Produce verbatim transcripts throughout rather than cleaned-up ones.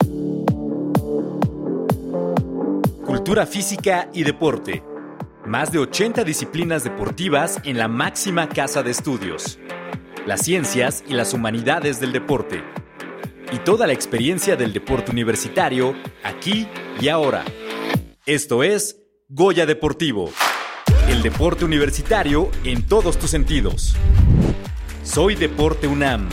Cultura física y deporte. Más de ochenta disciplinas deportivas en la máxima casa de estudios. Las ciencias y las humanidades del deporte. Y toda la experiencia del deporte universitario, aquí y ahora. Esto es Goya Deportivo. El deporte universitario en todos tus sentidos. Soy Deporte UNAM.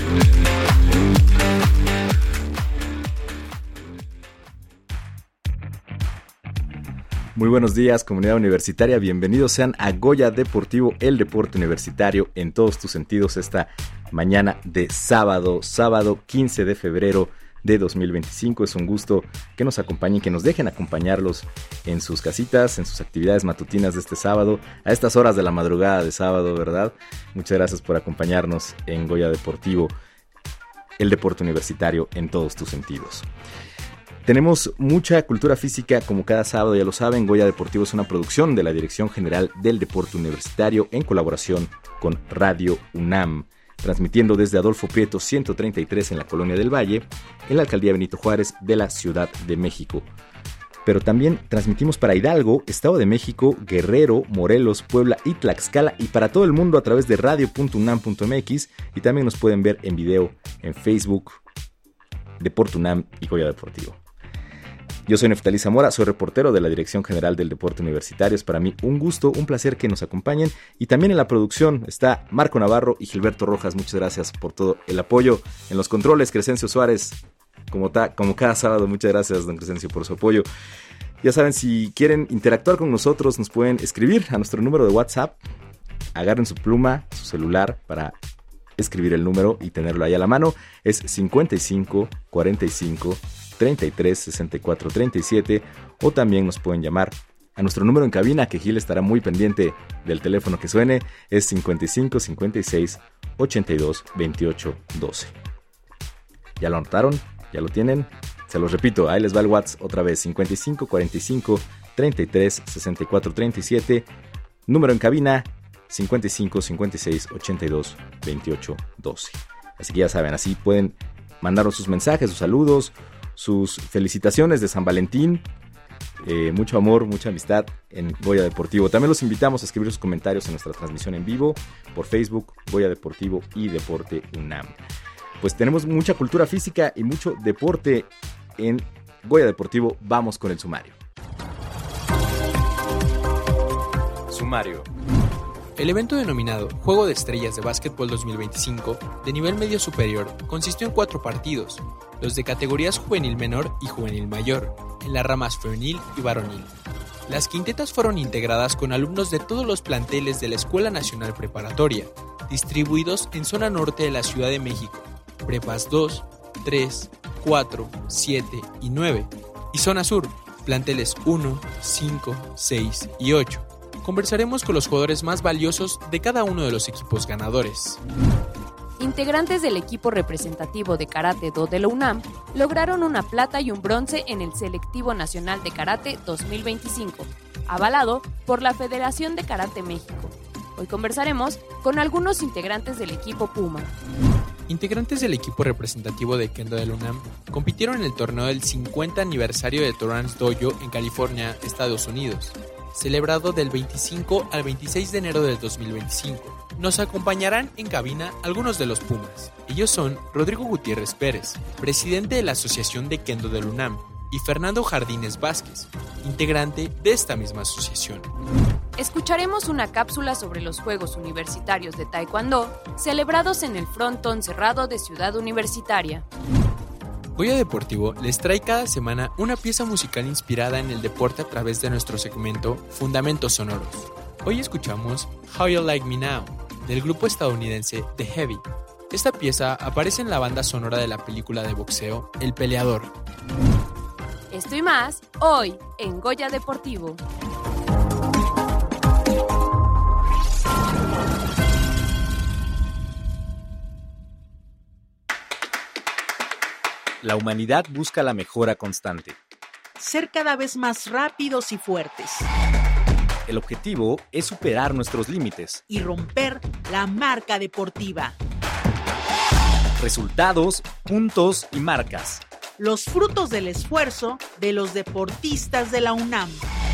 Muy buenos días, comunidad universitaria. Bienvenidos sean a Goya Deportivo, el deporte universitario en todos tus sentidos esta mañana de sábado, sábado quince de febrero de dos mil veinticinco. Es un gusto que nos acompañen, que nos dejen acompañarlos en sus casitas, en sus actividades matutinas de este sábado, a estas horas de la madrugada de sábado, ¿verdad? Muchas gracias por acompañarnos en Goya Deportivo, el deporte universitario en todos tus sentidos. Tenemos mucha cultura física como cada sábado, ya lo saben. Goya Deportivo es una producción de la Dirección General del Deporte Universitario en colaboración con Radio UNAM, transmitiendo desde Adolfo Prieto ciento treinta y tres en la Colonia del Valle, en la Alcaldía Benito Juárez de la Ciudad de México. Pero también transmitimos para Hidalgo, Estado de México, Guerrero, Morelos, Puebla y Tlaxcala, y para todo el mundo a través de radio punto unam punto m x, y también nos pueden ver en video en Facebook, Deporte UNAM y Goya Deportivo. Yo soy Neftalí Zamora, soy reportero de la Dirección General del Deporte Universitario. Es para mí un gusto, un placer que nos acompañen. Y también en la producción está Marco Navarro y Gilberto Rojas. Muchas gracias por todo el apoyo. En los controles, Crescencio Suárez, como, ta, como cada sábado. Muchas gracias, don Crescencio, por su apoyo. Ya saben, si quieren interactuar con nosotros, nos pueden escribir a nuestro número de WhatsApp. Agarren su pluma, su celular para escribir el número y tenerlo ahí a la mano. Es cincuenta y cinco, cuarenta y cinco, treinta y tres, sesenta y cuatro, treinta y siete, o también nos pueden llamar a nuestro número en cabina, que Gil estará muy pendiente del teléfono que suene. Es cincuenta y cinco, cincuenta y seis, ochenta y dos, veintiocho, doce. ¿Ya lo anotaron? ¿Ya lo tienen? Se los repito, ahí les va el WhatsApp otra vez: cincuenta y cinco, cuarenta y cinco, treinta y tres, sesenta y cuatro, treinta y siete. Número en cabina cincuenta y cinco, cincuenta y seis, ochenta y dos, veintiocho, doce. Así que ya saben, así pueden mandarnos sus mensajes, sus saludos, sus felicitaciones de San Valentín, eh, mucho amor, mucha amistad en Goya Deportivo. También los invitamos a escribir sus comentarios en nuestra transmisión en vivo por Facebook, Goya Deportivo y Deporte UNAM. Pues tenemos mucha cultura física y mucho deporte en Goya Deportivo. Vamos con el sumario. Sumario. El evento denominado Juego de Estrellas de Básquetbol dos mil veinticinco, de nivel medio superior, consistió en cuatro partidos, los de categorías juvenil menor y juvenil mayor, en las ramas femenil y varonil. Las quintetas fueron integradas con alumnos de todos los planteles de la Escuela Nacional Preparatoria, distribuidos en zona norte de la Ciudad de México, prepas dos, tres, cuatro, siete y nueve, y zona sur, planteles uno, cinco, seis y ocho. Conversaremos con los jugadores más valiosos de cada uno de los equipos ganadores. Integrantes del equipo representativo de Karate Do de la UNAM lograron una plata y un bronce en el Selectivo Nacional de Karate dos mil veinticinco, avalado por la Federación de Karate México. Hoy conversaremos con algunos integrantes del equipo Puma. Integrantes del equipo representativo de Kendo de la UNAM compitieron en el torneo del cincuenta aniversario de Torrance Dojo en California, Estados Unidos, celebrado del veinticinco al veintiséis de enero del dos mil veinticinco. Nos acompañarán en cabina algunos de los Pumas. Ellos son Rodrigo Gutiérrez Pérez, presidente de la Asociación de Kendo de la UNAM, y Fernando Jardines Vázquez, integrante de esta misma asociación. Escucharemos una cápsula sobre los Juegos Universitarios de Taekwondo, celebrados en el Frontón Cerrado de Ciudad Universitaria. Goya Deportivo les trae cada semana una pieza musical inspirada en el deporte a través de nuestro segmento Fundamentos Sonoros. Hoy escuchamos How You Like Me Now, del grupo estadounidense The Heavy. Esta pieza aparece en la banda sonora de la película de boxeo El Peleador. Esto y más, hoy en Goya Deportivo. La humanidad busca la mejora constante. Ser cada vez más rápidos y fuertes. El objetivo es superar nuestros límites y romper la marca deportiva. Resultados, puntos y marcas. los frutos del esfuerzo de los deportistas de la UNAM.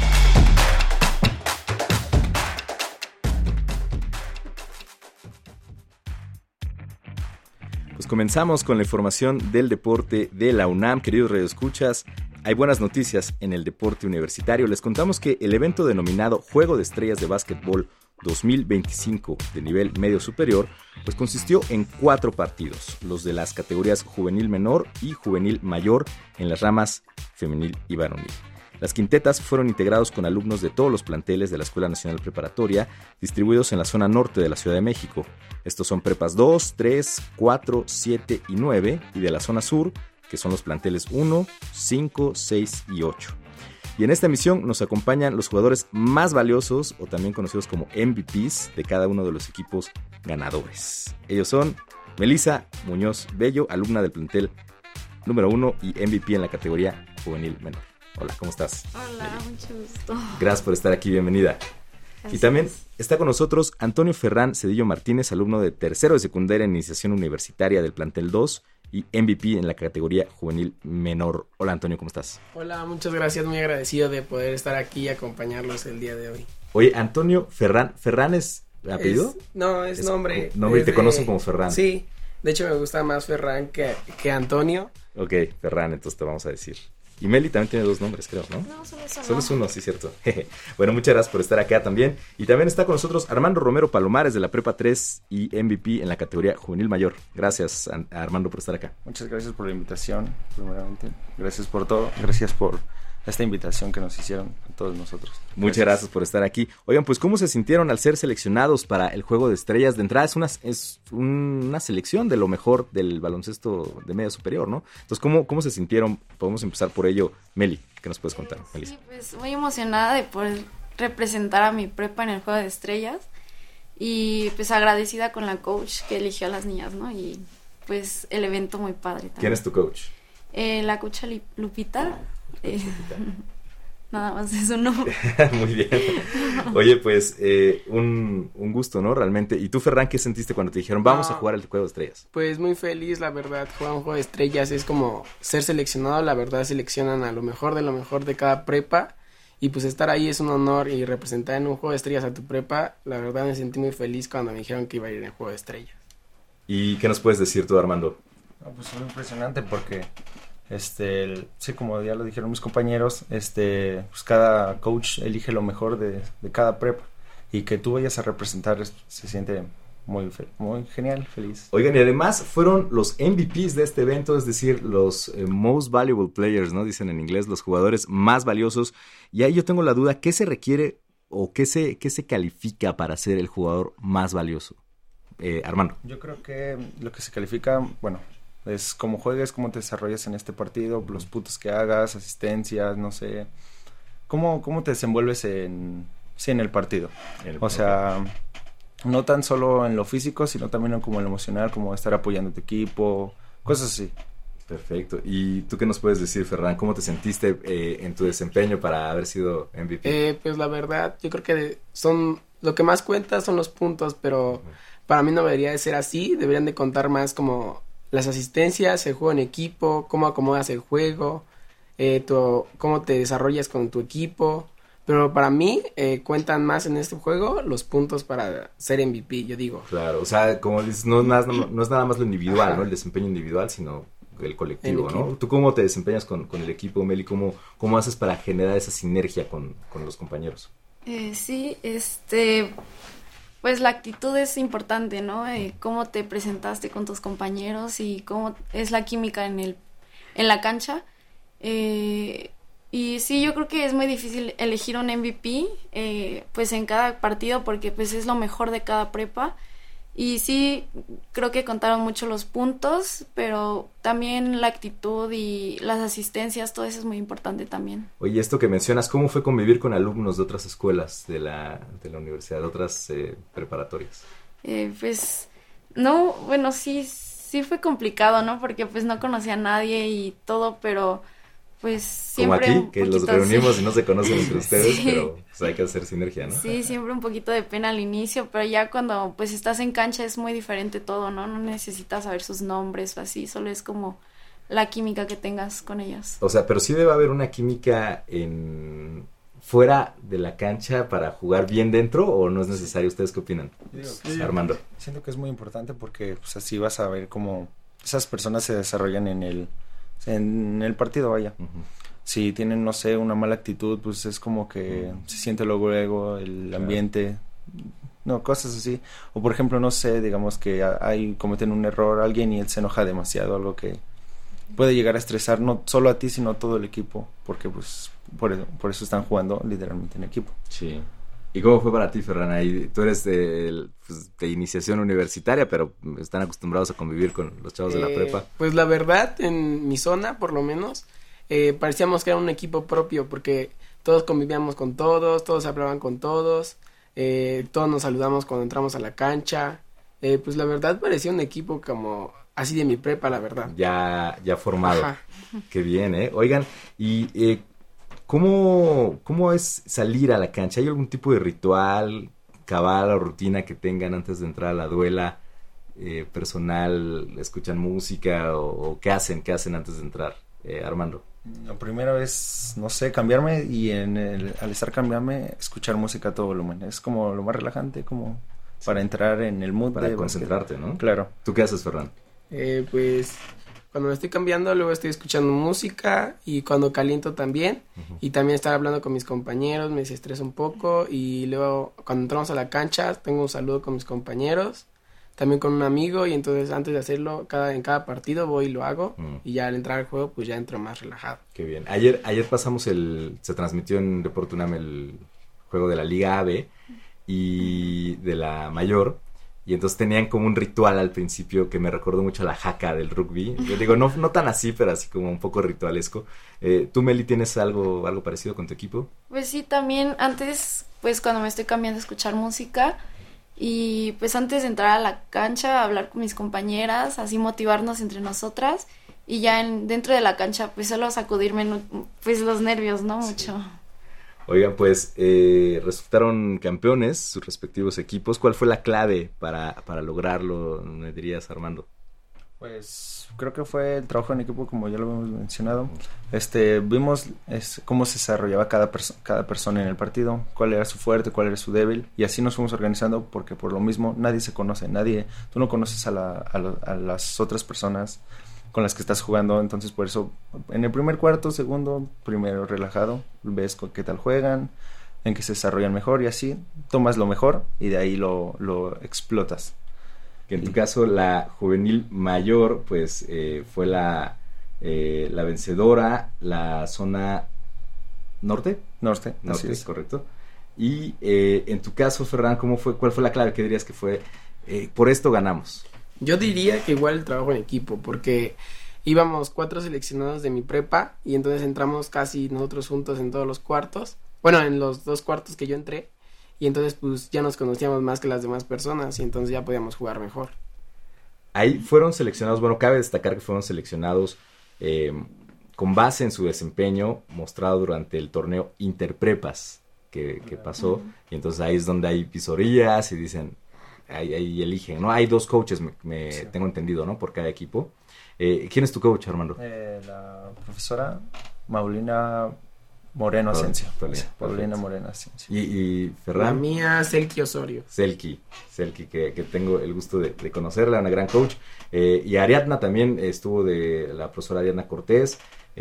Pues comenzamos con la información del deporte de la UNAM, queridos radioescuchas. Hay buenas noticias en el deporte universitario. Les contamos que el evento denominado Juego de Estrellas de Básquetbol dos mil veinticinco de nivel medio superior, pues consistió en cuatro partidos, los de las categorías juvenil menor y juvenil mayor en las ramas femenil y varonil. Las quintetas fueron integrados con alumnos de todos los planteles de la Escuela Nacional Preparatoria, distribuidos en la zona norte de la Ciudad de México. Estos son prepas dos, tres, cuatro, siete y nueve, y de la zona sur, que son los planteles uno, cinco, seis y ocho. Y en esta emisión nos acompañan los jugadores más valiosos, o también conocidos como M V Pes, de cada uno de los equipos ganadores. Ellos son Melissa Muñoz Bello, alumna del plantel número uno y M V P en la categoría juvenil menor. Hola, ¿cómo estás? Hola, mucho gusto. Gracias por estar aquí, bienvenida. Gracias. Y también está con nosotros Antonio Ferran Cedillo Martínez, alumno de tercero de secundaria en iniciación universitaria del plantel dos y M V P en la categoría juvenil menor. Hola, Antonio, ¿cómo estás? Hola, muchas gracias, muy agradecido de poder estar aquí y acompañarlos el día de hoy. Oye, Antonio Ferran, ¿Ferran es apellido? Es, no, es, es nombre. Nombre y te de, conocen como Ferran. Sí, de hecho me gusta más Ferran que, que Antonio. Ok, Ferran, entonces te vamos a decir. Y Meli también tiene dos nombres, creo, ¿no? No, solo es uno. Solo es uno, sí, cierto. Bueno, muchas gracias por estar acá también. Y también está con nosotros Armando Romero Palomares de la Prepa tres y M V P en la categoría juvenil mayor. Gracias, a Armando, por estar acá. Muchas gracias por la invitación, primeramente. Gracias por todo. Gracias por esta invitación que nos hicieron a todos nosotros. Gracias. Muchas gracias por estar aquí. Oigan, pues, ¿cómo se sintieron al ser seleccionados para el Juego de Estrellas? De entrada es una, es una selección de lo mejor del baloncesto de media superior, ¿no? Entonces, ¿cómo, cómo se sintieron? Podemos empezar por ello. Meli, ¿qué nos puedes contar? Melissa. Sí, pues muy emocionada de poder representar a mi prepa en el Juego de Estrellas y pues agradecida con la coach que eligió a las niñas, ¿no? Y pues el evento muy padre también. ¿Quién es tu coach? Eh, la coach Lupita. Eh, nada más es un nombre. Muy bien. Oye, pues eh, un, un gusto, ¿no? Realmente. ¿Y tú, Ferran, qué sentiste cuando te dijeron vamos no, a jugar el Juego de Estrellas? Pues muy feliz, la verdad. Jugar un Juego de Estrellas es como ser seleccionado. La verdad, seleccionan a lo mejor de lo mejor de cada prepa. Y pues estar ahí es un honor, y representar en un Juego de Estrellas a tu prepa, la verdad me sentí muy feliz cuando me dijeron que iba a ir en el Juego de Estrellas. ¿Y qué nos puedes decir tú, Armando? No, pues fue impresionante porque Este, el, sí, como ya lo dijeron mis compañeros, este, pues cada coach elige lo mejor de, de cada prepa, y que tú vayas a representar es, se siente muy, muy genial, feliz. Oigan, y además fueron los M V Pes de este evento, es decir, los eh, most valuable players, ¿no? Dicen en inglés, los jugadores más valiosos. Y ahí yo tengo la duda, ¿qué se requiere o qué se, qué se califica para ser el jugador más valioso? Eh, Armando. Yo creo que lo que se califica, bueno, es cómo juegues, cómo te desarrollas en este partido, los puntos que hagas, asistencias, no sé, cómo, cómo te desenvuelves en, sí, en el partido. El o sea, no tan solo en lo físico, sino también como en lo emocional, como estar apoyando a tu equipo, cosas así. Perfecto. ¿Y tú qué nos puedes decir, Ferran? ¿Cómo te sentiste eh, en tu desempeño para haber sido M V P? Eh, pues la verdad, yo creo que son, lo que más cuenta son los puntos, pero uh-huh. para mí no debería de ser así, deberían de contar más como las asistencias, el juego en equipo, cómo acomodas el juego, eh, tu, cómo te desarrollas con tu equipo. Pero para mí eh, cuentan más en este juego los puntos para ser M V P, yo digo. Claro, o sea, como dices, no, no, no es nada más lo individual, ¿no? El desempeño individual, sino el colectivo, el ¿no? ¿Tú cómo te desempeñas con, con el equipo, Meli? ¿Cómo, cómo haces para generar esa sinergia con, con los compañeros? Eh, sí, este... Pues la actitud es importante, ¿no? Eh, cómo te presentaste con tus compañeros y cómo es la química en el en la cancha. Eh, y sí, yo creo que es muy difícil elegir un M V P, eh, pues en cada partido, porque pues es lo mejor de cada prepa. Y sí, creo que contaron mucho los puntos, pero también la actitud y las asistencias, todo eso es muy importante también. Oye, esto que mencionas, ¿cómo fue convivir con alumnos de otras escuelas de la, de la universidad, de otras eh, preparatorias? Eh, pues, no, bueno, sí, sí fue complicado, ¿no? Porque pues no conocía a nadie y todo, pero pues siempre como aquí, que poquito, los reunimos sí. y no se conocen entre ustedes, sí. pero pues hay que hacer sinergia, ¿no? Sí, siempre un poquito de pena al inicio, pero ya cuando pues estás en cancha es muy diferente todo, ¿no? No necesitas saber sus nombres o así, solo es como la química que tengas con ellas. O sea, pero sí debe haber una química en fuera de la cancha para jugar bien dentro, ¿o no es necesario? ¿Ustedes qué opinan? Digo, sí. Armando. Siento que es muy importante porque pues así vas a ver cómo esas personas se desarrollan en el en el partido, vaya. Uh-huh. Si tienen, no sé, una mala actitud, pues es como que uh-huh. se siente luego luego el claro. ambiente, no, cosas así. O por ejemplo, no sé, digamos que hay cometen un error alguien y él se enoja demasiado, algo que puede llegar a estresar no solo a ti, sino a todo el equipo, porque pues por eso, por eso están jugando literalmente en equipo. Sí. ¿Y cómo fue para ti, Ferran? Ahí, tú eres de, pues, de iniciación universitaria, pero están acostumbrados a convivir con los chavos eh, de la prepa. Pues la verdad, en mi zona, por lo menos, eh, parecíamos que era un equipo propio, porque todos convivíamos con todos, todos hablaban con todos, eh, todos nos saludamos cuando entramos a la cancha. Eh, pues la verdad parecía un equipo como así de mi prepa, la verdad. Ya, ya formado. Ajá. Qué bien, ¿eh? Oigan, y eh, ¿cómo, ¿cómo es salir a la cancha? ¿Hay algún tipo de ritual, cabal o rutina que tengan antes de entrar a la duela eh, personal? ¿Escuchan música o, o qué hacen? ¿Qué hacen antes de entrar? Eh, Armando. Lo primero es, no sé, cambiarme y en el, al estar cambiarme, escuchar música a todo volumen. Es como lo más relajante, como sí. para entrar en el mood. Para de concentrarte, ¿no? Claro. ¿Tú qué haces, Ferran? Eh, pues cuando me estoy cambiando, luego estoy escuchando música y cuando caliento también. Uh-huh. Y también estar hablando con mis compañeros, me desestresa un poco. Y luego cuando entramos a la cancha, tengo un saludo con mis compañeros, también con un amigo. Y entonces antes de hacerlo, cada en cada partido voy y lo hago. Uh-huh. Y ya al entrar al juego, pues ya entro más relajado. Qué bien. Ayer, ayer pasamos el, se transmitió en Deporte UNAM el juego de la Liga A B y de la Mayor. Y entonces tenían como un ritual al principio que me recordó mucho a la jaca del rugby. Yo digo, no, no tan así, pero así como un poco ritualesco. Eh, ¿Tú, Meli, tienes algo, algo parecido con tu equipo? Pues sí, también antes, pues cuando me estoy cambiando a escuchar música y pues antes de entrar a la cancha, hablar con mis compañeras, así motivarnos entre nosotras y ya en, dentro de la cancha, pues solo sacudirme pues los nervios, ¿no? Mucho. Sí. Oigan, pues eh, resultaron campeones sus respectivos equipos. ¿Cuál fue la clave para, para lograrlo, me dirías, Armando? Pues creo que fue el trabajo en equipo, como ya lo hemos mencionado. Este, vimos es, cómo se desarrollaba cada, perso- cada persona en el partido, cuál era su fuerte, cuál era su débil, y así nos fuimos organizando porque por lo mismo nadie se conoce, nadie, tú no conoces a, la, a, lo, a las otras personas con las que estás jugando, entonces por eso en el primer cuarto, segundo, primero relajado, ves con qué tal juegan, en qué se desarrollan mejor y así tomas lo mejor y de ahí lo, lo explotas. Que en tu caso la juvenil mayor pues eh, fue la, eh, la vencedora, la zona norte. Norte, norte, así es. Correcto. Y eh, en tu caso, Ferran, ¿cómo fue? ¿Cuál fue la clave que dirías que fue? Eh, por esto ganamos. Yo diría que igual el trabajo en equipo, porque íbamos cuatro seleccionados de mi prepa y entonces entramos casi nosotros juntos en todos los cuartos, bueno, en los dos cuartos que yo entré, y entonces pues ya nos conocíamos más que las demás personas y entonces ya podíamos jugar mejor. Ahí fueron seleccionados, bueno, cabe destacar que fueron seleccionados eh, con base en su desempeño mostrado durante el torneo Interprepas que, que pasó, uh-huh. y entonces ahí es donde hay visorías y dicen... Ahí, ahí eligen, ¿no? Hay dos coaches, me, me sí. tengo entendido, ¿no? Por cada equipo. Eh, ¿Quién es tu coach, Armando? Eh, la profesora Maulina Moreno Asensio. Sí, Paulina Moreno Asensio. ¿Y, y Ferran? La mía, Selki Osorio. Selki, Selki, que, que tengo el gusto de, de conocerla, una gran coach. Eh, y Ariadna también estuvo de la profesora Ariadna Cortés,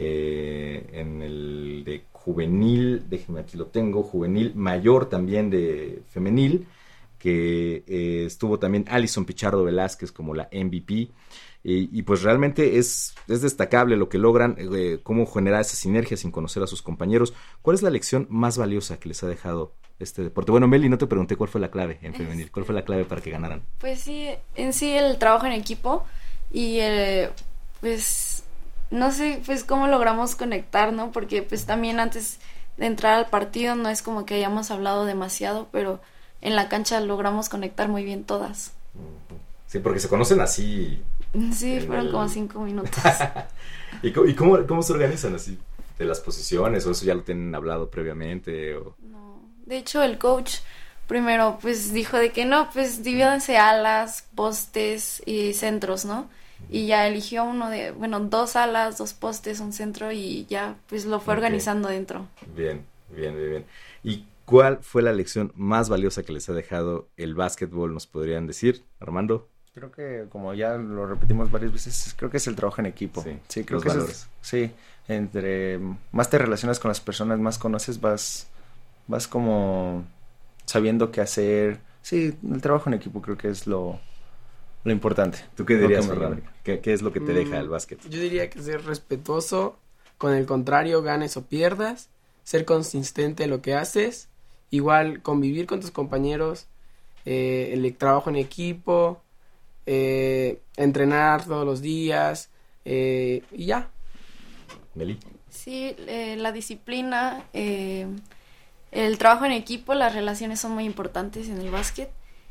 eh, en el de juvenil, déjeme aquí lo tengo, juvenil mayor también de femenil, que eh, estuvo también Alison Pichardo Velázquez como la M V P, y, y pues realmente es, es destacable lo que logran, eh, cómo generar esa sinergia sin conocer a sus compañeros. ¿Cuál es la lección más valiosa que les ha dejado este deporte? Bueno, Meli, no te pregunté cuál fue la clave en femenil, ¿cuál fue la clave para que ganaran? Pues sí, en sí el trabajo en equipo y eh, pues no sé, pues cómo logramos conectar, ¿no? Porque pues también antes de entrar al partido no es como que hayamos hablado demasiado, pero en la cancha logramos conectar muy bien todas. Sí, porque se conocen así. Sí, fueron el... como cinco minutos. ¿Y, cómo, y cómo, cómo se organizan así? ¿De las posiciones? ¿O eso ya lo tienen hablado previamente? O... No, de hecho el coach primero pues dijo de que no, pues divídanse alas, postes y centros, ¿no? y ya eligió uno de, bueno, dos alas, dos postes, un centro y ya pues lo fue Ok. organizando dentro. Bien, bien, bien, bien. ¿Y cuál fue la lección más valiosa que les ha dejado el básquetbol? ¿Nos podrían decir, Armando? Creo que, como ya lo repetimos varias veces, creo que es el trabajo en equipo. Sí, Sí, creo los que eso valores. es- sí, entre más te relacionas con las personas, más conoces, vas, vas como sabiendo qué hacer. Sí, el trabajo en equipo creo que es lo, lo importante. ¿Tú qué Lo dirías, que me Ferran? lleva. ¿Qué, qué es lo que te deja Mm, el básquet? Yo diría que ser respetuoso, con el contrario, ganes o pierdas, ser consistente en lo que haces, igual convivir con tus compañeros, eh, el trabajo en equipo, eh, entrenar todos los días, eh, y ya. Meli. Sí, eh, la disciplina, eh, el trabajo en equipo, las relaciones son muy importantes en el básquet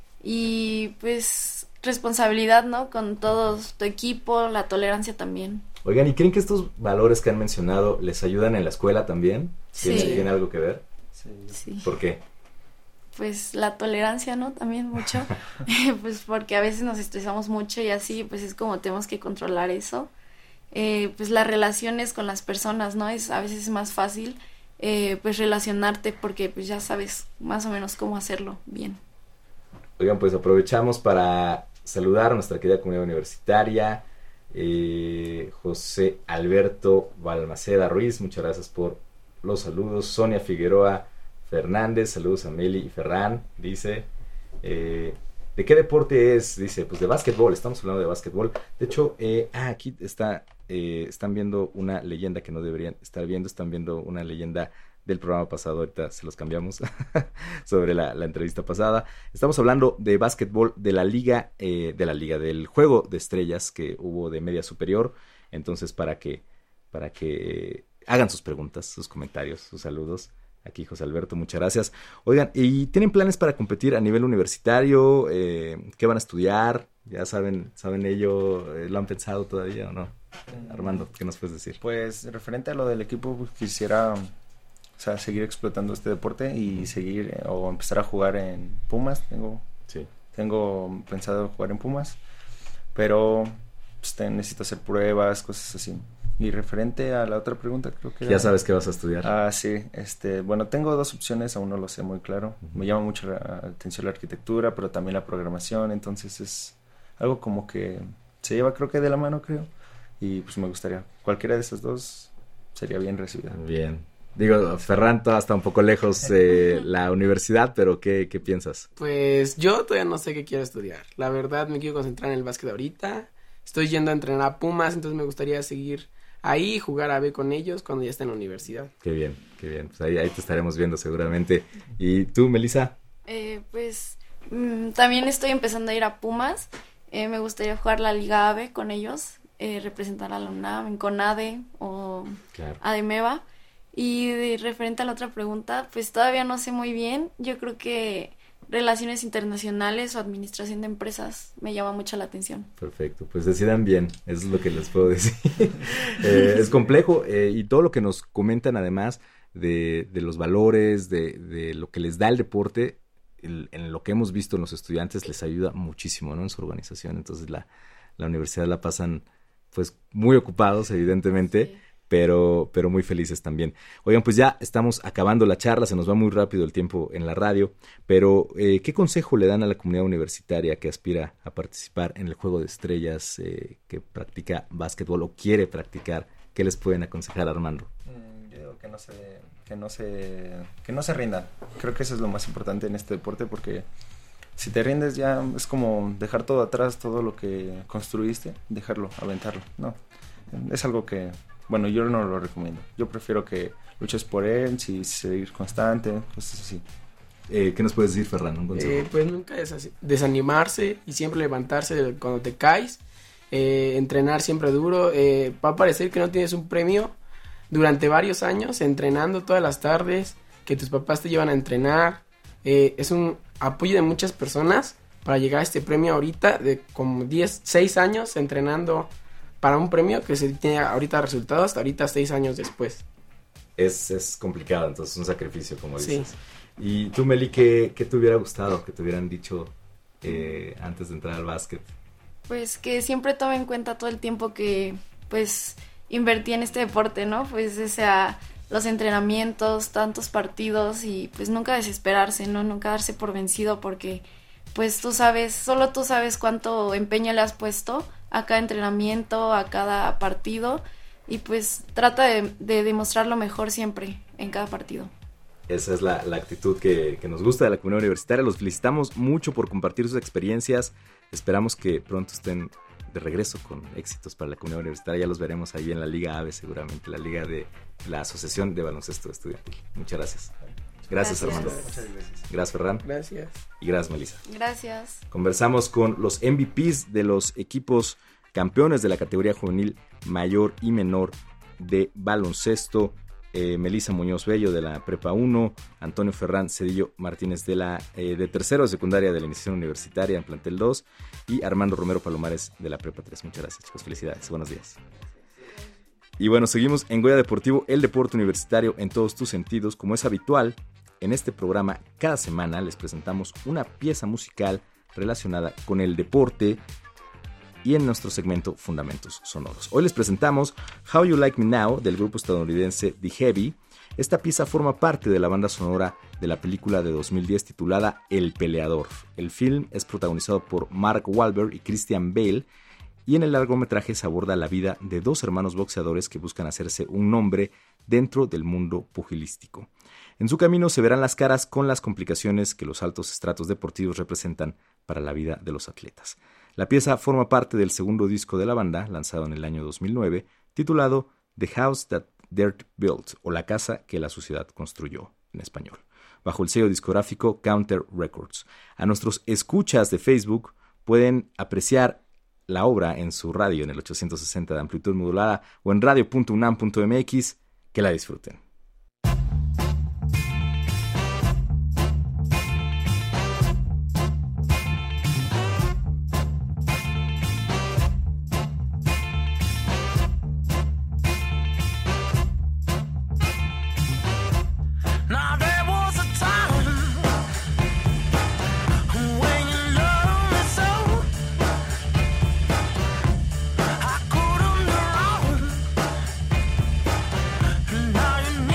y pues responsabilidad, ¿no? Con todo tu equipo, la tolerancia también. Oigan, ¿y creen que estos valores que han mencionado les ayudan en la escuela también? Sí. ¿Tiene, ¿tiene algo que ver? Sí, yo- Sí, ¿Por qué? pues la tolerancia, ¿no? También mucho, pues porque a veces nos estresamos mucho y así, pues es como tenemos que controlar eso. Eh, pues las relaciones con las personas, ¿no? Es a veces es más fácil, eh, pues relacionarte porque pues ya sabes más o menos cómo hacerlo bien. Oigan, pues aprovechamos para saludar a nuestra querida comunidad universitaria. Eh, José Alberto Balmaceda Ruiz, muchas gracias por los saludos. Sonia Figueroa Fernández, saludos a Meli y Ferran, dice. Eh, ¿de qué deporte es? Dice, pues de básquetbol, estamos hablando de básquetbol. De hecho, eh, ah, aquí está, eh, están viendo una leyenda que no deberían estar viendo, están viendo una leyenda del programa pasado, ahorita se los cambiamos sobre la, la entrevista pasada. Estamos hablando de básquetbol de la liga, eh, de la liga del juego de estrellas que hubo de media superior. Entonces, para que, para que hagan sus preguntas, sus comentarios, sus saludos. Aquí José Alberto, muchas gracias. Oigan, ¿y tienen planes para competir a nivel universitario? Eh, ¿Qué van a estudiar? ¿Ya saben, saben ello? Eh, ¿Lo han pensado todavía o no? Armando, ¿qué nos puedes decir? Pues referente a lo del equipo, pues, quisiera, o sea, seguir explotando este deporte y seguir eh, o empezar a jugar en Pumas. Tengo, Sí. tengo pensado jugar en Pumas, pero pues, te- necesito hacer pruebas, cosas así. Y referente a la otra pregunta, creo que Ya era- sabes qué vas a estudiar. Ah, sí, este, bueno, tengo dos opciones, aún no lo sé muy claro. Me llama mucho la atención la arquitectura, pero también la programación, entonces es algo como que se lleva creo que de la mano, creo. Y pues me gustaría, cualquiera de esas dos sería bien recibida. Bien. Digo, Ferran todavía está un poco lejos de la universidad, pero ¿qué, qué piensas? Pues yo todavía no sé qué quiero estudiar. La verdad me quiero concentrar en el básquet ahorita. Estoy yendo a entrenar a Pumas, entonces me gustaría seguir ahí, jugar a B con ellos cuando ya esté en la universidad. Qué bien, qué bien. Pues ahí, ahí te estaremos viendo seguramente. ¿Y tú, Melissa? Eh, pues mm, también estoy empezando a ir a Pumas. Eh, me gustaría jugar la Liga A B con ellos, eh, representar a la UNAM en CONADE o Claro. ADEMEVA. Y de referente a la otra pregunta, pues todavía no sé muy bien. Yo creo que relaciones internacionales o administración de empresas me llama mucho la atención. Perfecto, pues decidan bien, eso es lo que les puedo decir. Eh, es complejo eh, y todo lo que nos comentan además de, de los valores, de, de lo que les da el deporte, el- en lo que hemos visto en los estudiantes les ayuda muchísimo, ¿no? En su organización, entonces la, la universidad la pasan pues muy ocupados evidentemente. Sí. Pero, pero muy felices también. Oigan, pues ya estamos acabando la charla, se nos va muy rápido el tiempo en la radio, pero eh, ¿qué consejo le dan a la comunidad universitaria que aspira a participar en el Juego de Estrellas, eh, que practica básquetbol o quiere practicar? ¿Qué les pueden aconsejar, Armando? Mm, Yo digo que no se, que no se, que no se rindan. Creo que eso es lo más importante en este deporte porque si te rindes ya es como dejar todo atrás, todo lo que construiste, dejarlo, aventarlo. No, es algo que, bueno, yo no lo recomiendo. Yo prefiero que luches por él, si seguir constante, cosas así. Eh, ¿Qué nos puedes decir, Ferran? Un consejo. Eh, pues nunca desas- desanimarse y siempre levantarse de cuando te caes, eh, entrenar siempre duro. Eh, va a parecer que no tienes un premio durante varios años entrenando todas las tardes, que tus papás te llevan a entrenar. Eh, es un apoyo de muchas personas para llegar a este premio ahorita de como diez, seis años entrenando para un premio que se tiene ahorita resultados hasta ahorita seis años después. Es, es complicado, entonces un sacrificio, como Sí. dices. Y tú, Meli, ¿qué, qué te hubiera gustado que te hubieran dicho eh, antes de entrar al básquet? Pues que siempre tome en cuenta todo el tiempo que pues invertí en este deporte, ¿no? Pues o sea, los entrenamientos, tantos partidos y pues nunca desesperarse, ¿no? Nunca darse por vencido porque pues tú sabes, solo tú sabes cuánto empeño le has puesto a cada entrenamiento, a cada partido y pues trata de, de demostrar lo mejor siempre en cada partido. Esa es la, la actitud que, que nos gusta de la comunidad universitaria. Los felicitamos mucho por compartir sus experiencias. Esperamos que pronto estén de regreso con éxitos para la comunidad universitaria. Ya los veremos ahí en la Liga AVE seguramente, la Liga de la Asociación de Baloncesto Estudiantil. Muchas gracias. Gracias, gracias. Armando. Muchas gracias. Gracias, Ferran. Gracias. Y gracias, Melissa. Gracias. Conversamos con los M V Ps de los equipos campeones de la categoría juvenil mayor y menor de baloncesto. Eh, Melissa Muñoz Bello de la Prepa uno, Antonio Ferran Cedillo Martínez de la eh, de tercero de secundaria de la iniciación universitaria en plantel dos y Armando Romero Palomares de la Prepa tres. Muchas gracias, chicos, felicidades, buenos días. Y bueno, seguimos en Goya Deportivo, el deporte universitario en todos tus sentidos. Como es habitual en este programa, cada semana les presentamos una pieza musical relacionada con el deporte y en nuestro segmento Fundamentos Sonoros. Hoy les presentamos How You Like Me Now del grupo estadounidense The Heavy. Esta pieza forma parte de la banda sonora de la película de dos mil diez titulada El Peleador. El film es protagonizado por Mark Wahlberg y Christian Bale y en el largometraje se aborda la vida de dos hermanos boxeadores que buscan hacerse un nombre dentro del mundo pugilístico. En su camino se verán las caras con las complicaciones que los altos estratos deportivos representan para la vida de los atletas. La pieza forma parte del segundo disco de la banda, lanzado en el año dos mil nueve, titulado The House That Dirt Built, o La Casa que la Sociedad Construyó, en español, bajo el sello discográfico Counter Records. A nuestros escuchas de Facebook pueden apreciar la obra en su radio en el ochocientos sesenta de amplitud modulada o en radio punto unam punto m x. Que la disfruten. Now you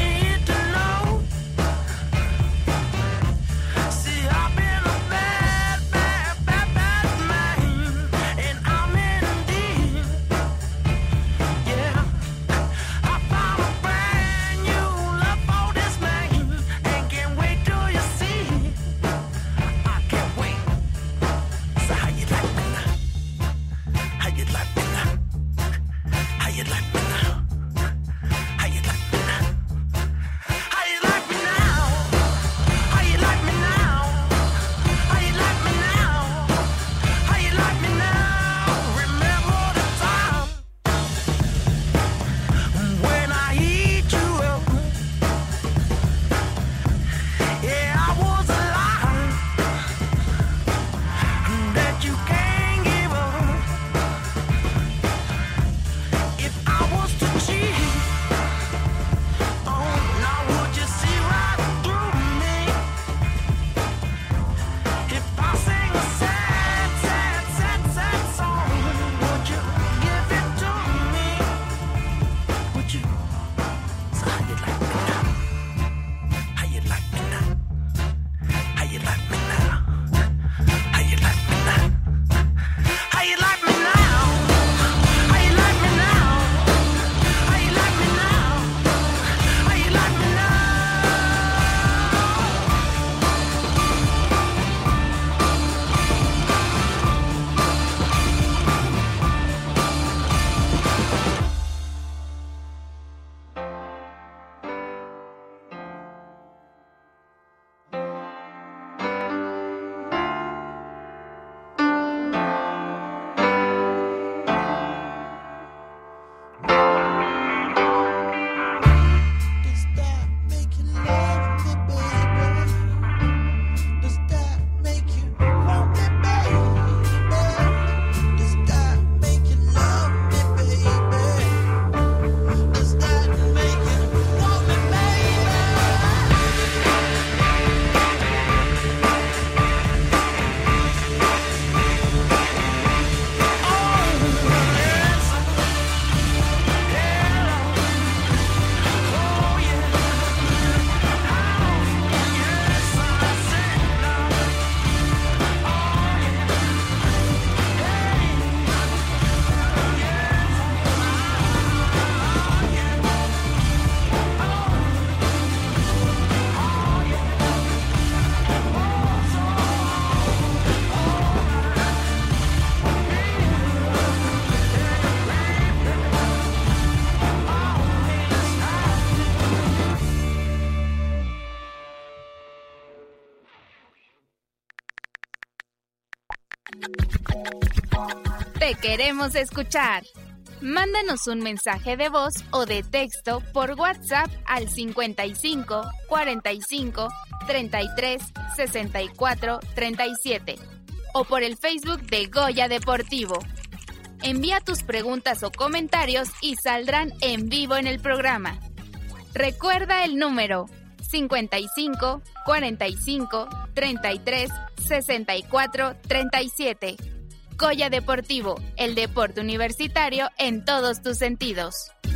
Te queremos escuchar. Mándanos un mensaje de voz o de texto por WhatsApp al cincuenta y cinco, cuarenta y cinco, treinta y tres, sesenta y cuatro, treinta y siete o por el Facebook de Goya Deportivo. Envía tus preguntas o comentarios y saldrán en vivo en el programa. Recuerda el número cincuenta y cinco, cuarenta y cinco, treinta y tres, sesenta y cuatro, treinta y siete. Goya Deportivo, el deporte universitario en todos tus sentidos.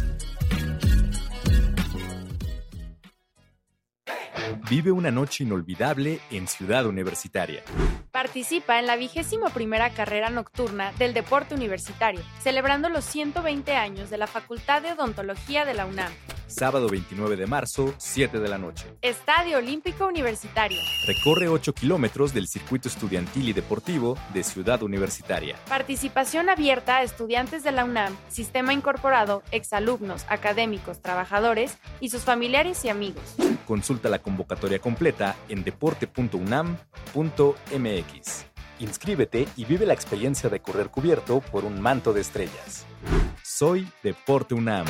Vive una noche inolvidable en Ciudad Universitaria. Participa en la vigésima primera carrera nocturna del deporte universitario, celebrando los ciento veinte años de la Facultad de Odontología de la UNAM. Sábado veintinueve de marzo, siete de la noche. Estadio Olímpico Universitario. Recorre ocho kilómetros del circuito estudiantil y deportivo de Ciudad Universitaria. Participación abierta a estudiantes de la UNAM, sistema incorporado, exalumnos, académicos, trabajadores y sus familiares y amigos. Consulta la convocatoria completa en deporte punto unam punto m x. Inscríbete y vive la experiencia de correr cubierto por un manto de estrellas. Soy Deporte UNAM.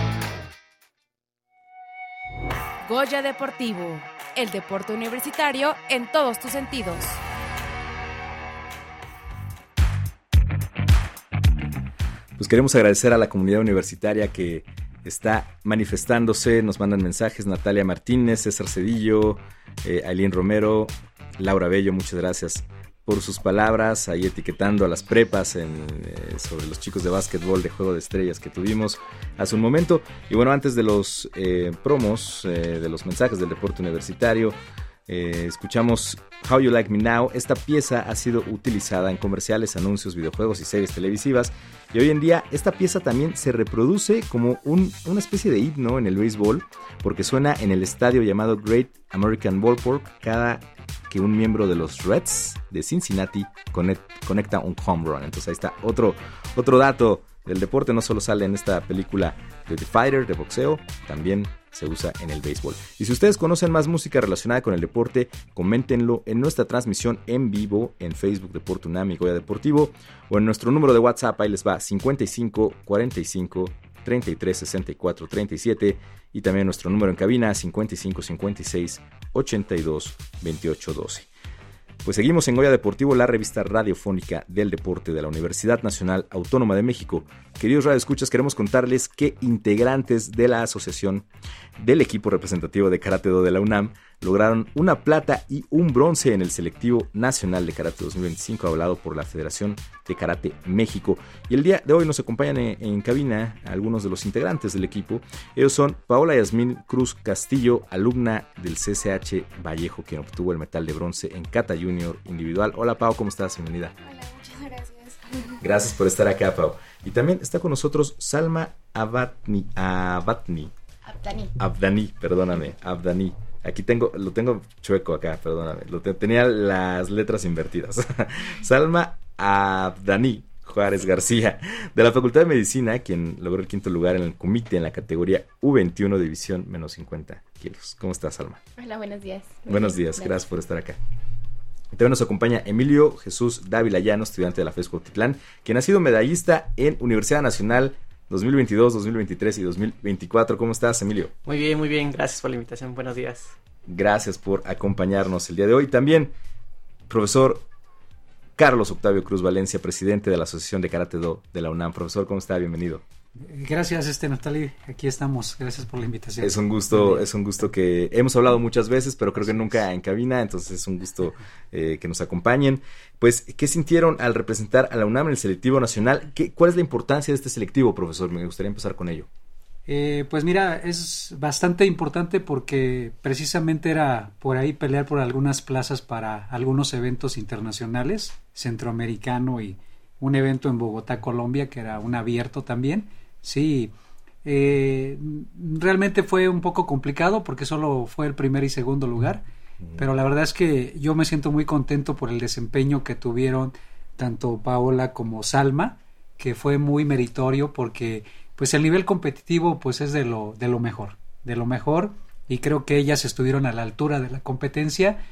Goya Deportivo, el deporte universitario en todos tus sentidos. Pues queremos agradecer a la comunidad universitaria que está manifestándose, nos mandan mensajes, Natalia Martínez, César Cedillo, eh, Ailín Romero, Laura Bello, muchas gracias por sus palabras, ahí etiquetando a las prepas en, eh, sobre los chicos de básquetbol de Juego de Estrellas que tuvimos hace un momento. Y bueno, antes de los eh, promos, eh, de los mensajes del deporte universitario, eh, escuchamos How You Like Me Now. Esta pieza ha sido utilizada en comerciales, anuncios, videojuegos y series televisivas, y hoy en día esta pieza también se reproduce como un, una especie de himno en el béisbol, porque suena en el estadio llamado Great American Ballpark cada que un miembro de los Reds de Cincinnati conect, conecta un home run. Entonces ahí está otro, otro dato del deporte. No solo sale en esta película de The Fighter, de boxeo, también se usa en el béisbol. Y si ustedes conocen más música relacionada con el deporte, coméntenlo en nuestra transmisión en vivo en Facebook Deporte UNAM y Goya Deportivo, o en nuestro número de WhatsApp. Ahí les va: cincuenta y cinco, cuarenta y cinco, treinta y tres, sesenta y cuatro, treinta y siete, y también nuestro número en cabina cincuenta y cinco, cincuenta y seis, ochenta y dos, veintiocho, doce. Pues seguimos en Goya Deportivo, la revista radiofónica del deporte de la Universidad Nacional Autónoma de México. Queridos radioescuchas, queremos contarles que integrantes de la asociación del equipo representativo de Karate Do de la UNAM lograron una plata y un bronce en el selectivo nacional de Karate dos mil veinticinco, avalado por la Federación de Karate México. Y el día de hoy nos acompañan en, en cabina algunos de los integrantes del equipo. Ellos son Paola Yasmín Cruz Castillo, alumna del C C H Vallejo, quien obtuvo el medal de bronce en Kata Junior individual. Hola Pao, ¿cómo estás? Bienvenida. Hola, muchas gracias. Gracias por estar acá, Pao. Y también está con nosotros Salma Abadni, Abadni. Abdani. Abdani, perdóname, Abdani. Aquí tengo, lo tengo chueco acá, perdóname. Lo te, tenía las letras invertidas. Salma Abdani Juárez García, de la Facultad de Medicina, quien logró el quinto lugar en el comité en la categoría U veintiuno, división menos cincuenta kilos. ¿Cómo estás, Salma? Hola, buenos días. Buenos días, gracias, gracias por estar acá. También nos acompaña Emilio Jesús Dávila Llano, estudiante de la FES Cuautitlán, quien ha sido medallista en Universidad Nacional dos mil veintidós, dos mil veintitrés y dos mil veinticuatro. ¿Cómo estás, Emilio? Muy bien, muy bien. Gracias por la invitación. Buenos días. Gracias por acompañarnos el día de hoy. También, profesor Carlos Octavio Cruz Valencia, presidente de la Asociación de Karate Do de la UNAM. Profesor, ¿cómo está? Bienvenido. Gracias, este Natalie. Aquí estamos. Gracias por la invitación. Es un gusto, es un gusto que hemos hablado muchas veces, pero creo que nunca en cabina, entonces es un gusto eh, que nos acompañen. Pues, ¿qué sintieron al representar a la UNAM en el selectivo nacional? ¿Qué, ¿Cuál es la importancia de este selectivo, profesor? Me gustaría empezar con ello. Eh, pues mira, es bastante importante porque precisamente era por ahí pelear por algunas plazas para algunos eventos internacionales, centroamericano y un evento en Bogotá, Colombia, que era un abierto también. Sí, eh, realmente fue un poco complicado porque solo fue el primer y segundo lugar, pero la verdad es que yo me siento muy contento por el desempeño que tuvieron tanto Paola como Salma, que fue muy meritorio porque pues el nivel competitivo pues es de lo, de lo mejor, de lo mejor, y creo que ellas estuvieron a la altura de la competencia.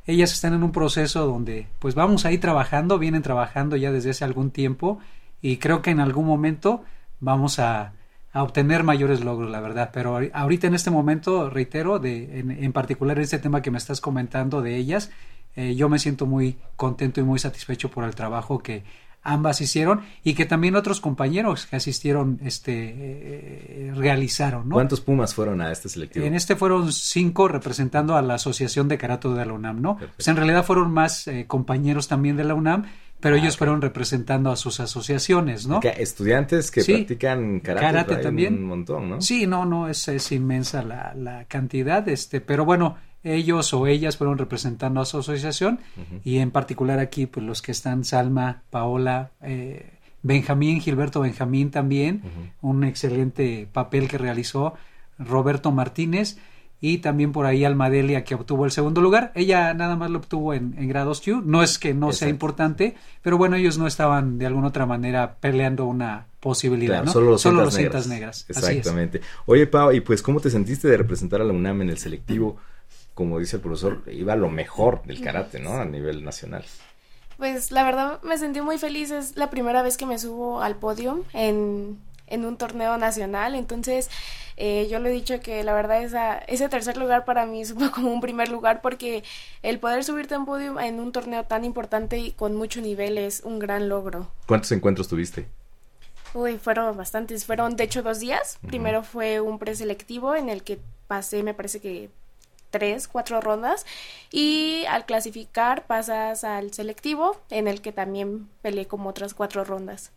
ellas están en un proceso donde pues vamos a ir trabajando, vienen trabajando ya desde hace algún tiempo y creo que en algún momento vamos a, a obtener mayores logros, la verdad, pero ahorita en este momento, reitero, de, en, en particular este tema que me estás comentando de ellas, eh, yo me siento muy contento y muy satisfecho por el trabajo que ambas hicieron y que también otros compañeros que asistieron este eh, realizaron, ¿no? ¿Cuántos Pumas fueron a este selectivo? En este fueron cinco representando a la Asociación de Karate de la UNAM, ¿no? Pues en realidad fueron más eh, compañeros también de la UNAM, pero ah, ellos okay. fueron representando a sus asociaciones, ¿no? Okay. Estudiantes que sí. practican karate, karate también. Un montón, ¿no? Sí, no, no, es, es inmensa la, la cantidad, este, pero bueno, ellos o ellas fueron representando a su asociación uh-huh. y en particular aquí pues los que están Salma, Paola, eh, Benjamín, Gilberto Benjamín también, uh-huh. un excelente papel que realizó, Roberto Martínez y también por ahí Almadelia que obtuvo el segundo lugar. Ella nada más lo obtuvo en, en grados Q, no es que no Exacto. sea importante, pero bueno, ellos no estaban de alguna otra manera peleando una posibilidad, claro, ¿no? Solo los solo cintas cintas negras. negras. Exactamente. Oye, Pau, y pues ¿cómo te sentiste de representar a la UNAM en el selectivo? Como dice el profesor, iba a lo mejor del karate, ¿no? A nivel nacional. Pues la verdad me sentí muy feliz, es la primera vez que me subo al podio en, en un torneo nacional, entonces eh, yo le he dicho que la verdad esa, ese tercer lugar para mí supo como un primer lugar porque el poder subirte a un podio en un torneo tan importante y con mucho nivel es un gran logro. ¿Cuántos encuentros tuviste? Uy, fueron bastantes, fueron de hecho dos días, uh-huh. primero fue un preselectivo en el que pasé, me parece que tres, cuatro rondas y al clasificar pasas al selectivo en el que también peleé como otras cuatro rondas.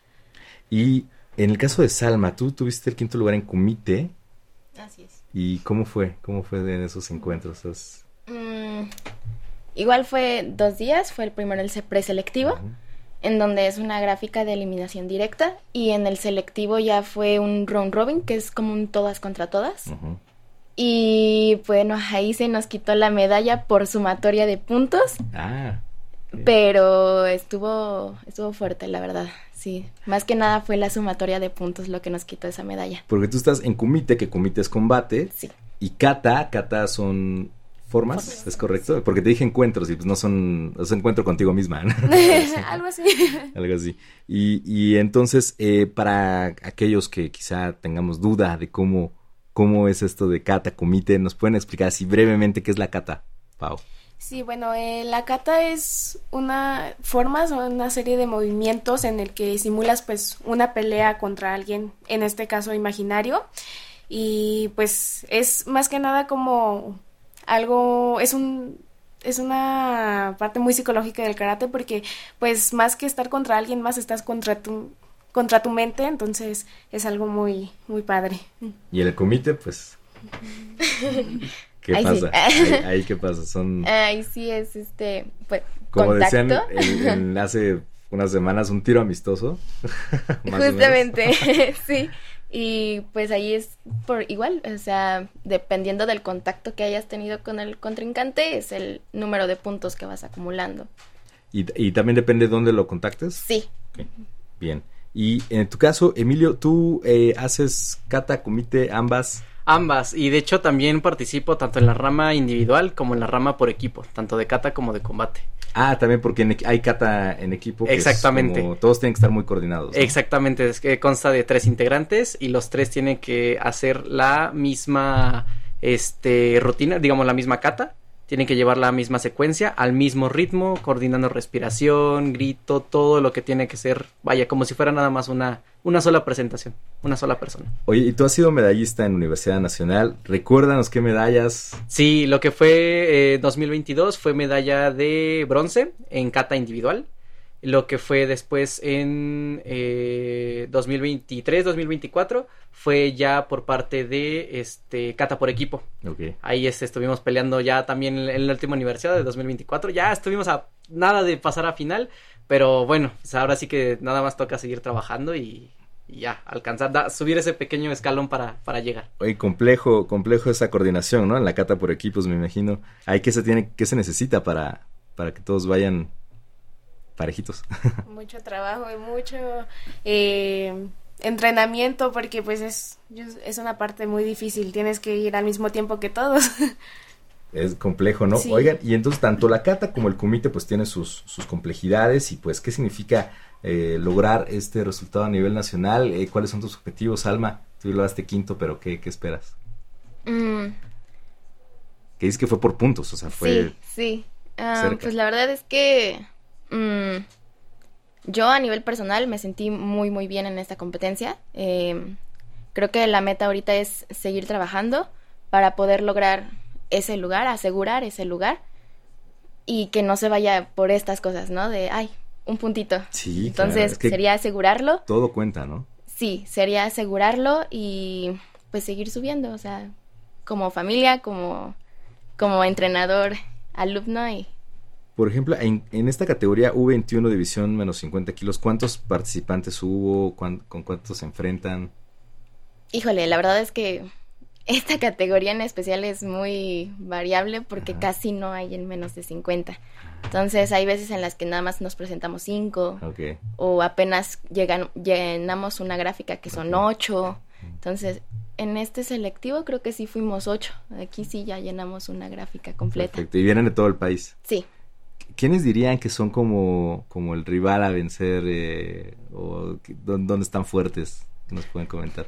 Y en el caso de Salma, tú tuviste el quinto lugar en Kumite. Así es. ¿Y cómo fue? ¿Cómo fue en esos encuentros? ¿Es... Mm, igual fue dos días, fue el primero el preselectivo, uh-huh. en donde es una gráfica de eliminación directa y en el selectivo ya fue un round robin que es como un todas contra todas. Uh-huh. Y bueno, ahí se nos quitó la medalla por sumatoria de puntos. Ah. Okay. Pero estuvo estuvo fuerte, la verdad. Sí, más que nada fue la sumatoria de puntos lo que nos quitó esa medalla. Porque tú estás en Kumite, que Kumite es combate. Sí. Y Kata, Kata son formas, formas. ¿Es correcto? Sí. Porque te dije encuentros y pues no son, es encuentro contigo misma, ¿no? Algo así. Algo así. Y, y entonces, eh, para aquellos que quizá tengamos duda de cómo ¿Cómo es esto de kata, kumite? ¿Nos pueden explicar así brevemente qué es la kata, Pau? Sí, bueno, eh, la kata es una forma, son una serie de movimientos en el que simulas pues una pelea contra alguien, en este caso imaginario, y pues es más que nada como algo, es un... es una parte muy psicológica del karate porque pues más que estar contra alguien más estás contra tu contra tu mente, entonces es algo muy muy padre. Y en el kumite, pues ¿qué Ay, pasa? Sí. Ahí, ahí qué pasa, son Ay, sí es este pues como contacto. decían en, en hace unas semanas un tiro amistoso. Más Justamente, sí. Y pues ahí es por igual, o sea, dependiendo del contacto que hayas tenido con el contrincante, es el número de puntos que vas acumulando. ¿Y, y también depende de dónde lo contactes? Sí. Okay. Bien. Y en tu caso, Emilio, ¿tú eh, haces kata, kumite, ambas? Ambas, y de hecho también participo tanto en la rama individual como en la rama por equipo, tanto de kata como de combate. Ah, también porque en, hay kata en equipo. Que Exactamente. Es como, todos tienen que estar muy coordinados, ¿no? Exactamente, es que consta de tres integrantes y los tres tienen que hacer la misma este rutina, digamos la misma kata. Tienen que llevar la misma secuencia, al mismo ritmo, coordinando respiración, grito, todo lo que tiene que ser, vaya, como si fuera nada más una, una sola presentación, una sola persona. Oye, y tú has sido medallista en Universidad Nacional, recuérdanos qué medallas. Sí, lo que fue eh, dos mil veintidós fue medalla de bronce en kata individual. Lo que fue después en eh, dos mil veintitrés, dos mil veinticuatro fue ya por parte de este kata por equipo. Okay. Ahí este, estuvimos peleando ya también en, en la última universidad de dos mil veinticuatro. Ya estuvimos a nada de pasar a final, pero bueno, pues ahora sí que nada más toca seguir trabajando y, y ya alcanzar, da, subir ese pequeño escalón para, para llegar. Oye, complejo, complejo esa coordinación, ¿no? En la kata por equipos, me imagino. Ahí qué se tiene, qué se necesita para, para que todos vayan parejitos. Mucho trabajo y mucho eh, entrenamiento porque pues es, es una parte muy difícil, tienes que ir al mismo tiempo que todos. Es complejo, ¿no? Sí. Oigan, y entonces tanto la kata como el kumite pues tiene sus, sus complejidades y pues ¿qué significa eh, lograr este resultado a nivel nacional? Eh, ¿Cuáles son tus objetivos, Alma? Tú lo daste quinto, pero ¿qué, qué esperas? Mm, Que dices que fue por puntos, o sea, fue... sí, sí. Ah, cerca. pues la verdad es que mm, yo a nivel personal me sentí muy, muy bien en esta competencia. Eh, creo que la meta ahorita es seguir trabajando para poder lograr ese lugar, asegurar ese lugar y que no se vaya por estas cosas, ¿no? De, ay, un puntito. Sí, Entonces claro, es que sería asegurarlo. todo cuenta, ¿no? Sí, sería asegurarlo y pues seguir subiendo, o sea, como familia, como, como entrenador, alumno y... Por ejemplo, en, en esta categoría U veintiuno división menos cincuenta kilos, ¿cuántos participantes hubo? ¿Cuán, ¿Con cuántos se enfrentan? Híjole, la verdad es que esta categoría en especial es muy variable porque Ajá. casi no hay en menos de cincuenta. Entonces hay veces en las que nada más nos presentamos cinco Ok. o apenas llegan, llenamos una gráfica que son Ok. ocho. Entonces, en este selectivo creo que sí fuimos ocho. Aquí sí ya llenamos una gráfica completa. Perfecto. Y vienen de todo el país. Sí. ¿Quiénes dirían que son como, como el rival a vencer eh, o que- dó- dónde están fuertes? ¿Qué nos pueden comentar?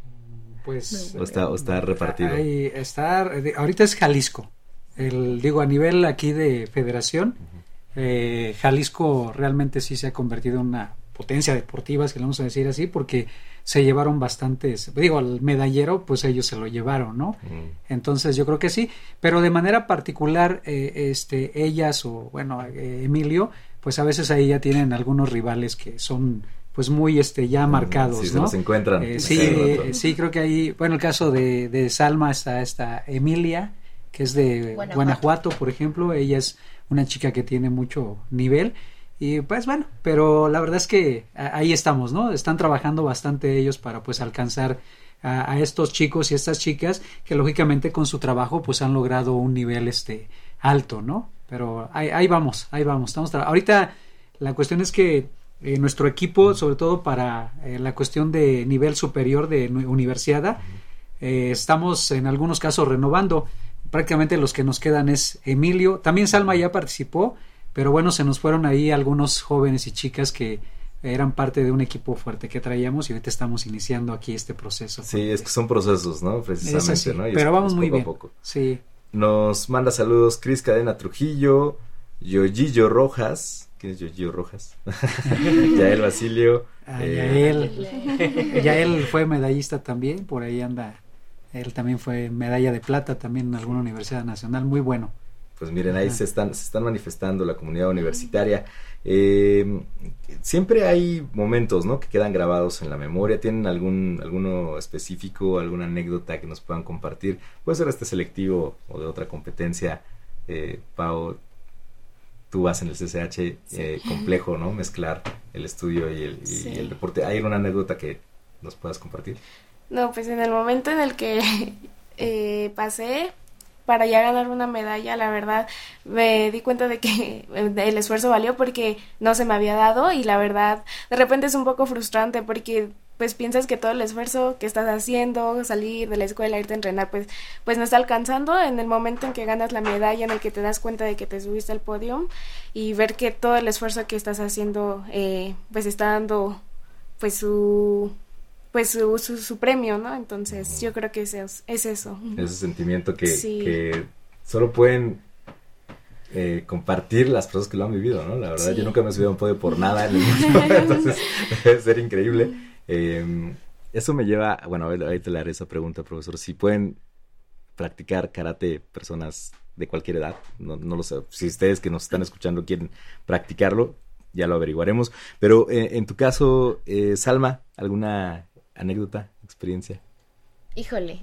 Pues ¿O está, o está repartido? Ahí está, eh, ahorita es Jalisco. El, digo, a nivel aquí de federación, eh, Jalisco realmente sí se ha convertido en una potencia deportiva, si le vamos a decir así, porque se llevaron bastantes, digo, al medallero, pues ellos se lo llevaron, ¿no? Mm. Entonces yo creo que sí, pero de manera particular, eh, este, ellas o, bueno, eh, Emilio, pues a veces ahí ya tienen algunos rivales que son, pues muy, este, ya marcados, Sí, se ¿no? los encuentran. Eh, a sí, cada rato. eh, sí, creo que ahí, bueno, el caso de, de Salma está esta Emilia, que es de Guanajuato. Guanajuato, por ejemplo, ella es una chica que tiene mucho nivel y pues bueno, pero la verdad es que a- ahí estamos, ¿no? Están trabajando bastante ellos para pues alcanzar a, a estos chicos y estas chicas que lógicamente con su trabajo pues han logrado un nivel este alto, ¿no? Pero ahí, ahí vamos, ahí vamos, estamos tra- ahorita la cuestión es que eh, nuestro equipo, sobre todo para eh, la cuestión de nivel superior de nu- universidad, eh, estamos en algunos casos renovando. Prácticamente los que nos quedan es Emilio. También Salma ya participó, pero bueno, se nos fueron ahí algunos jóvenes y chicas que eran parte de un equipo fuerte que traíamos y ahorita estamos iniciando aquí este proceso. Sí, es que son procesos, ¿no? Precisamente, Es así, ¿no? Y pero es- vamos es muy poco a bien. poco. Sí. Nos manda saludos Cris Cadena Trujillo, Yoyillo Rojas. ¿Quién es Yoyillo Rojas? Yael Basilio. Ah, eh, Yael. Yael fue medallista también, por ahí anda. Él también fue medalla de plata también en alguna universidad nacional, muy bueno. Pues miren, ahí Ajá. se están, se están manifestando la comunidad universitaria. Eh, siempre hay momentos, ¿no? Que quedan grabados en la memoria. ¿Tienen algún alguno específico, alguna anécdota que nos puedan compartir? Puede ser este selectivo o de otra competencia. Eh, Pau, tú vas en el C C H, eh, complejo, ¿no? Mezclar el estudio y el, y Sí. el deporte. ¿Hay alguna anécdota que nos puedas compartir? No, pues en el momento en el que eh, pasé para ya ganar una medalla, la verdad me di cuenta de que el esfuerzo valió porque no se me había dado y la verdad de repente es un poco frustrante porque pues piensas que todo el esfuerzo que estás haciendo, salir de la escuela, irte a entrenar, pues, pues no está alcanzando. En el momento en que ganas la medalla, en el que te das cuenta de que te subiste al podio y ver que todo el esfuerzo que estás haciendo eh, pues está dando pues su pues su, su, su premio, ¿no? Entonces yo creo que es, es eso. Ese sentimiento que, Sí. que solo pueden eh, compartir las personas que lo han vivido, ¿no? La verdad, Sí. yo nunca me he subido a un podio por nada en el mundo, entonces debe ser increíble. Eh, eso me lleva, bueno, ahí te le haré esa pregunta, profesor, si pueden practicar karate personas de cualquier edad, no, no lo sé, si ustedes que nos están escuchando quieren practicarlo, ya lo averiguaremos, pero eh, en tu caso, eh, Salma, ¿alguna anécdota, experiencia? Híjole.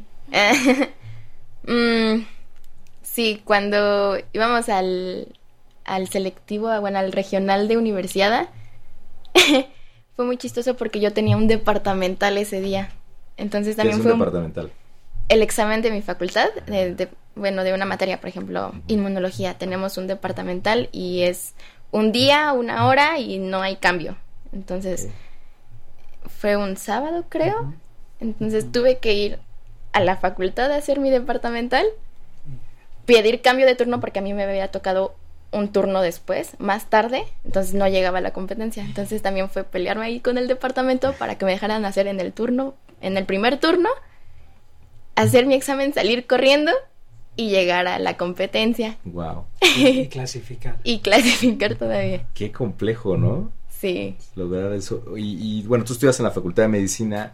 mm, sí, cuando íbamos al, al selectivo, bueno, al regional de universidad, fue muy chistoso porque yo tenía un departamental ese día. Entonces ¿Qué es también un fue un- departamental? el examen de mi facultad, de, de- bueno, de una materia, por ejemplo, inmunología. Tenemos un departamental y es un día, una hora y no hay cambio. Entonces, fue un sábado, creo. Entonces tuve que ir a la facultad a hacer mi departamental pedir cambio de turno porque a mí me había tocado un turno después, más tarde, entonces no llegaba a la competencia. Entonces también fue pelearme ahí con el departamento para que me dejaran hacer en el turno, en el primer turno, hacer mi examen, salir corriendo y llegar a la competencia. Wow. Y clasificar. Y clasificar todavía. Qué complejo, ¿no? Sí. Lograr eso. Y, y bueno, tú estudias en la Facultad de Medicina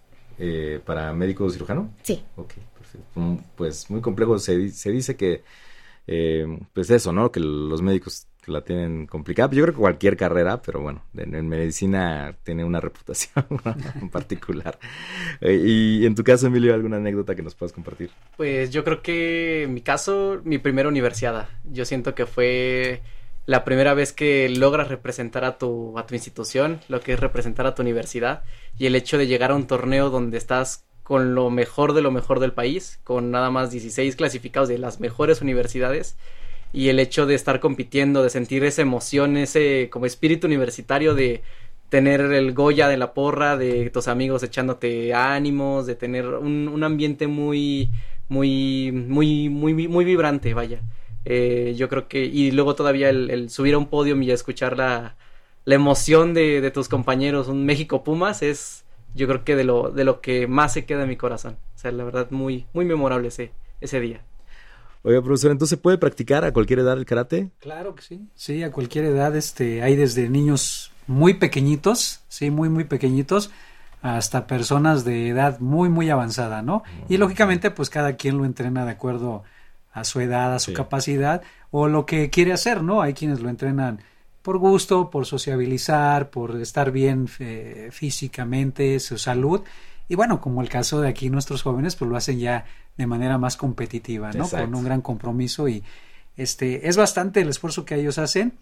eh, para médico cirujano. Sí. Ok, perfecto. Pues muy complejo. Se, se dice que Eh, pues eso, ¿no? Que los médicos la tienen complicada. Yo creo que cualquier carrera, pero bueno, en, en medicina tiene una reputación en particular. Eh, y en tu caso, Emilio, ¿alguna anécdota que nos puedas compartir? Pues yo creo que en mi caso, mi primera universidad. Yo siento que fue la primera vez que logras representar a tu, a tu institución, lo que es representar a tu universidad, y el hecho de llegar a un torneo donde estás con lo mejor de lo mejor del país, con nada más dieciséis clasificados de las mejores universidades, y el hecho de estar compitiendo, de sentir esa emoción, ese como espíritu universitario de tener el Goya de la porra, de tus amigos echándote ánimos, de tener un, un ambiente muy, muy, muy, muy, muy vibrante, vaya. Eh, yo creo que, y luego todavía el, el subir a un podio y escuchar la, la emoción de, de tus compañeros, un México Pumas, es... yo creo que de lo de lo que más se queda en mi corazón. O sea, la verdad, muy muy memorable ese ese día. Oiga, profesor, ¿entonces se puede practicar a cualquier edad el karate? Claro que sí. Sí, a cualquier edad. Este, hay desde niños muy pequeñitos, sí, muy, muy pequeñitos, hasta personas de edad muy, muy avanzada, ¿no? Y lógicamente, pues cada quien lo entrena de acuerdo a su edad, a su sí. capacidad, o lo que quiere hacer, ¿no? Hay quienes lo entrenan por gusto, por sociabilizar, por estar bien eh, físicamente, su salud, y bueno, como el caso de aquí nuestros jóvenes, pues lo hacen ya de manera más competitiva, ¿no? Exacto. Con un gran compromiso, y este es bastante el esfuerzo que ellos hacen,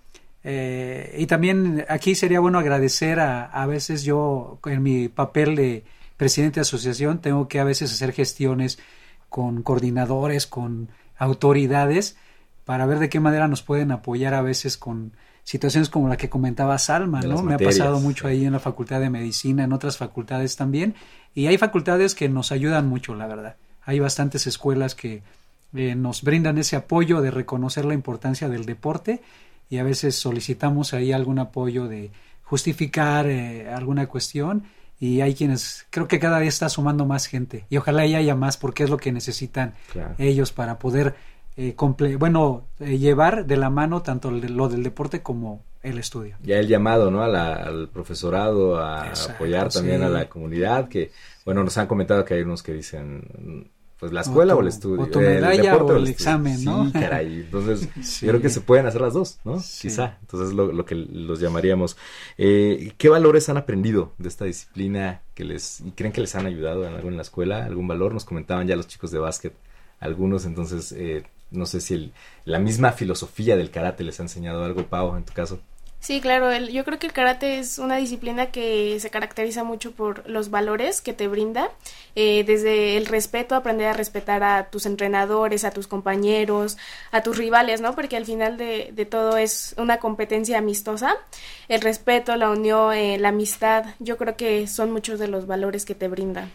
eh, y también aquí sería bueno agradecer a, a veces yo, en mi papel de presidente de asociación, tengo que a veces hacer gestiones con coordinadores, con autoridades, para ver de qué manera nos pueden apoyar a veces con situaciones como la que comentaba Salma, ¿no? Me ha pasado mucho ahí en la Facultad de Medicina, en otras facultades también, y hay facultades que nos ayudan mucho, la verdad. Hay bastantes escuelas que eh, nos brindan ese apoyo de reconocer la importancia del deporte, y a veces solicitamos ahí algún apoyo de justificar eh, alguna cuestión, y hay quienes, creo que cada día está sumando más gente, y ojalá y haya más, porque es lo que necesitan claro. ellos para poder Eh, comple- bueno, eh, llevar de la mano tanto el de, lo del deporte como el estudio. Ya el llamado, ¿no? A la, al profesorado a Exacto, apoyar también sí. a la comunidad, que, bueno, nos han comentado que hay unos que dicen, pues la escuela o, tu, o el estudio. O tu medalla el deporte, o el, o el examen, ¿no? Sí, caray. Entonces, sí. yo creo que se pueden hacer las dos, ¿no? Sí. Quizá. Entonces, lo, lo que los llamaríamos. Eh, ¿Qué valores han aprendido de esta disciplina que les, y creen que les han ayudado en algo en la escuela? ¿Algún valor? Nos comentaban ya los chicos de básquet, algunos, entonces, eh, no sé si el, la misma filosofía del karate les ha enseñado algo, Pau, en tu caso. Sí, claro, el, yo creo que el karate es una disciplina que se caracteriza mucho por los valores que te brinda, eh, desde el respeto, aprender a respetar a tus entrenadores, a tus compañeros, a tus rivales, ¿no? Porque al final de, de todo es una competencia amistosa, el respeto, la unión, eh, la amistad, yo creo que son muchos de los valores que te brinda.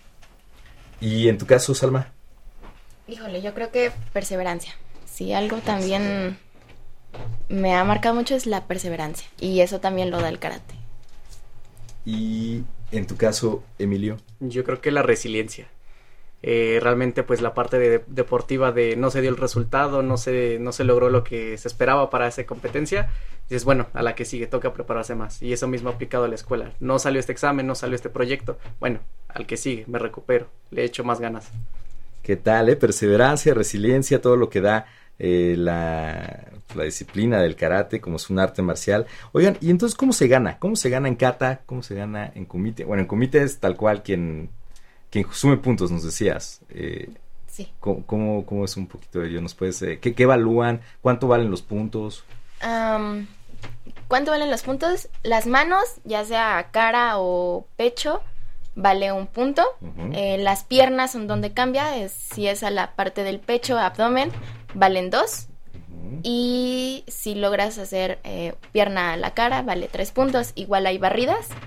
¿Y en tu caso, Salma? Híjole, yo creo que perseverancia. Sí, algo también me ha marcado mucho es la perseverancia, y eso también lo da el karate. ¿Y en tu caso, Emilio? Yo creo que la resiliencia. Eh, realmente, pues la parte de, deportiva de no se dio el resultado, no se, no se logró lo que se esperaba para esa competencia. Dices, bueno, a la que sigue, toca prepararse más. Y eso mismo aplicado a la escuela. No salió este examen, no salió este proyecto. Bueno, al que sigue, me recupero, le echo más ganas. ¿Qué tal, eh? Perseverancia, resiliencia, todo lo que da eh, la, la disciplina del karate, como es un arte marcial. Oigan, ¿y entonces cómo se gana? ¿Cómo se gana en kata? ¿Cómo se gana en kumite? Bueno, en kumite es tal cual quien, quien sume puntos, nos decías. Eh, sí. ¿cómo, cómo, ¿Cómo es un poquito de ello? ¿Nos puedes, eh, ¿qué, ¿Qué evalúan? ¿Cuánto valen los puntos? Um, ¿Cuánto valen los puntos? Las manos, ya sea cara o pecho, vale un punto. Uh-huh. Eh, las piernas son donde cambia, es, si es a la parte del pecho, abdomen, valen dos. Uh-huh. Y si logras hacer eh, pierna a la cara, vale tres puntos. Igual hay barridas,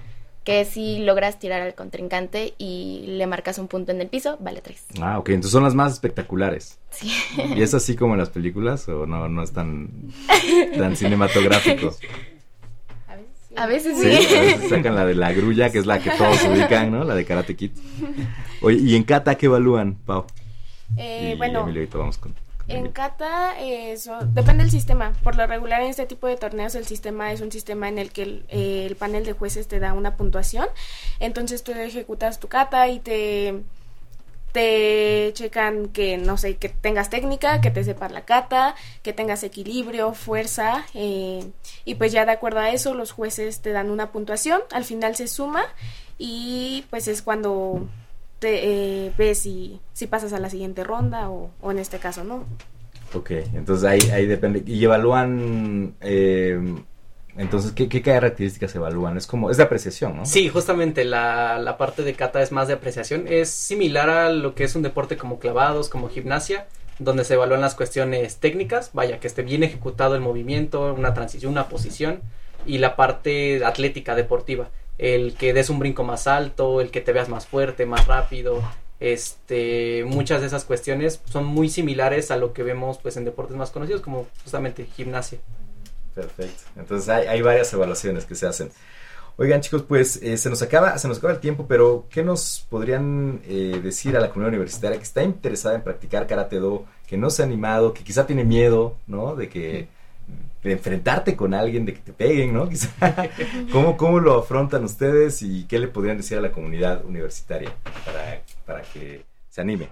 que si logras tirar al contrincante y le marcas un punto en el piso, vale tres. Ah, ok, entonces son las más espectaculares. Sí. ¿Y es así como en las películas o no, no es tan, tan cinematográfico? A veces sí. sí. A veces sacan la de la grulla, que es la que todos ubican, ¿no? La de Karate Kid. Oye, ¿y en kata qué evalúan, Pau? Eh, y bueno, Emilio, ahorita vamos con... En kata, eh, so, depende del sistema. Por lo regular en este tipo de torneos el sistema es un sistema en el que el, eh, el panel de jueces te da una puntuación. Entonces tú ejecutas tu kata y te, te checan que, no sé, que tengas técnica, que te sepas la kata, que tengas equilibrio, fuerza. Eh, y pues ya de acuerdo a eso los jueces te dan una puntuación. Al final se suma y pues es cuando... te eh, ves si, si pasas a la siguiente ronda o, o en este caso no. Ok, entonces ahí, ahí depende. Y evalúan, eh, entonces, ¿qué, ¿qué características evalúan? Es como, es de apreciación, ¿no? Sí, justamente la, la parte de kata es más de apreciación. Es similar a lo que es un deporte como clavados, como gimnasia, donde se evalúan las cuestiones técnicas, vaya, que esté bien ejecutado el movimiento, una transición, una posición, y la parte atlética, deportiva. El que des un brinco más alto, el que te veas más fuerte, más rápido, este, muchas de esas cuestiones son muy similares a lo que vemos pues en deportes más conocidos como justamente gimnasia. Perfecto, entonces hay, hay varias evaluaciones que se hacen. Oigan chicos, pues eh, se nos acaba, se nos acaba el tiempo, pero ¿qué nos podrían eh, decir a la comunidad universitaria que está interesada en practicar Karate Do, que no se ha animado, que quizá tiene miedo, ¿no? De que de enfrentarte con alguien, de que te peguen, ¿no? Quizá. ¿Cómo, ¿Cómo lo afrontan ustedes y qué le podrían decir a la comunidad universitaria para, para que se anime?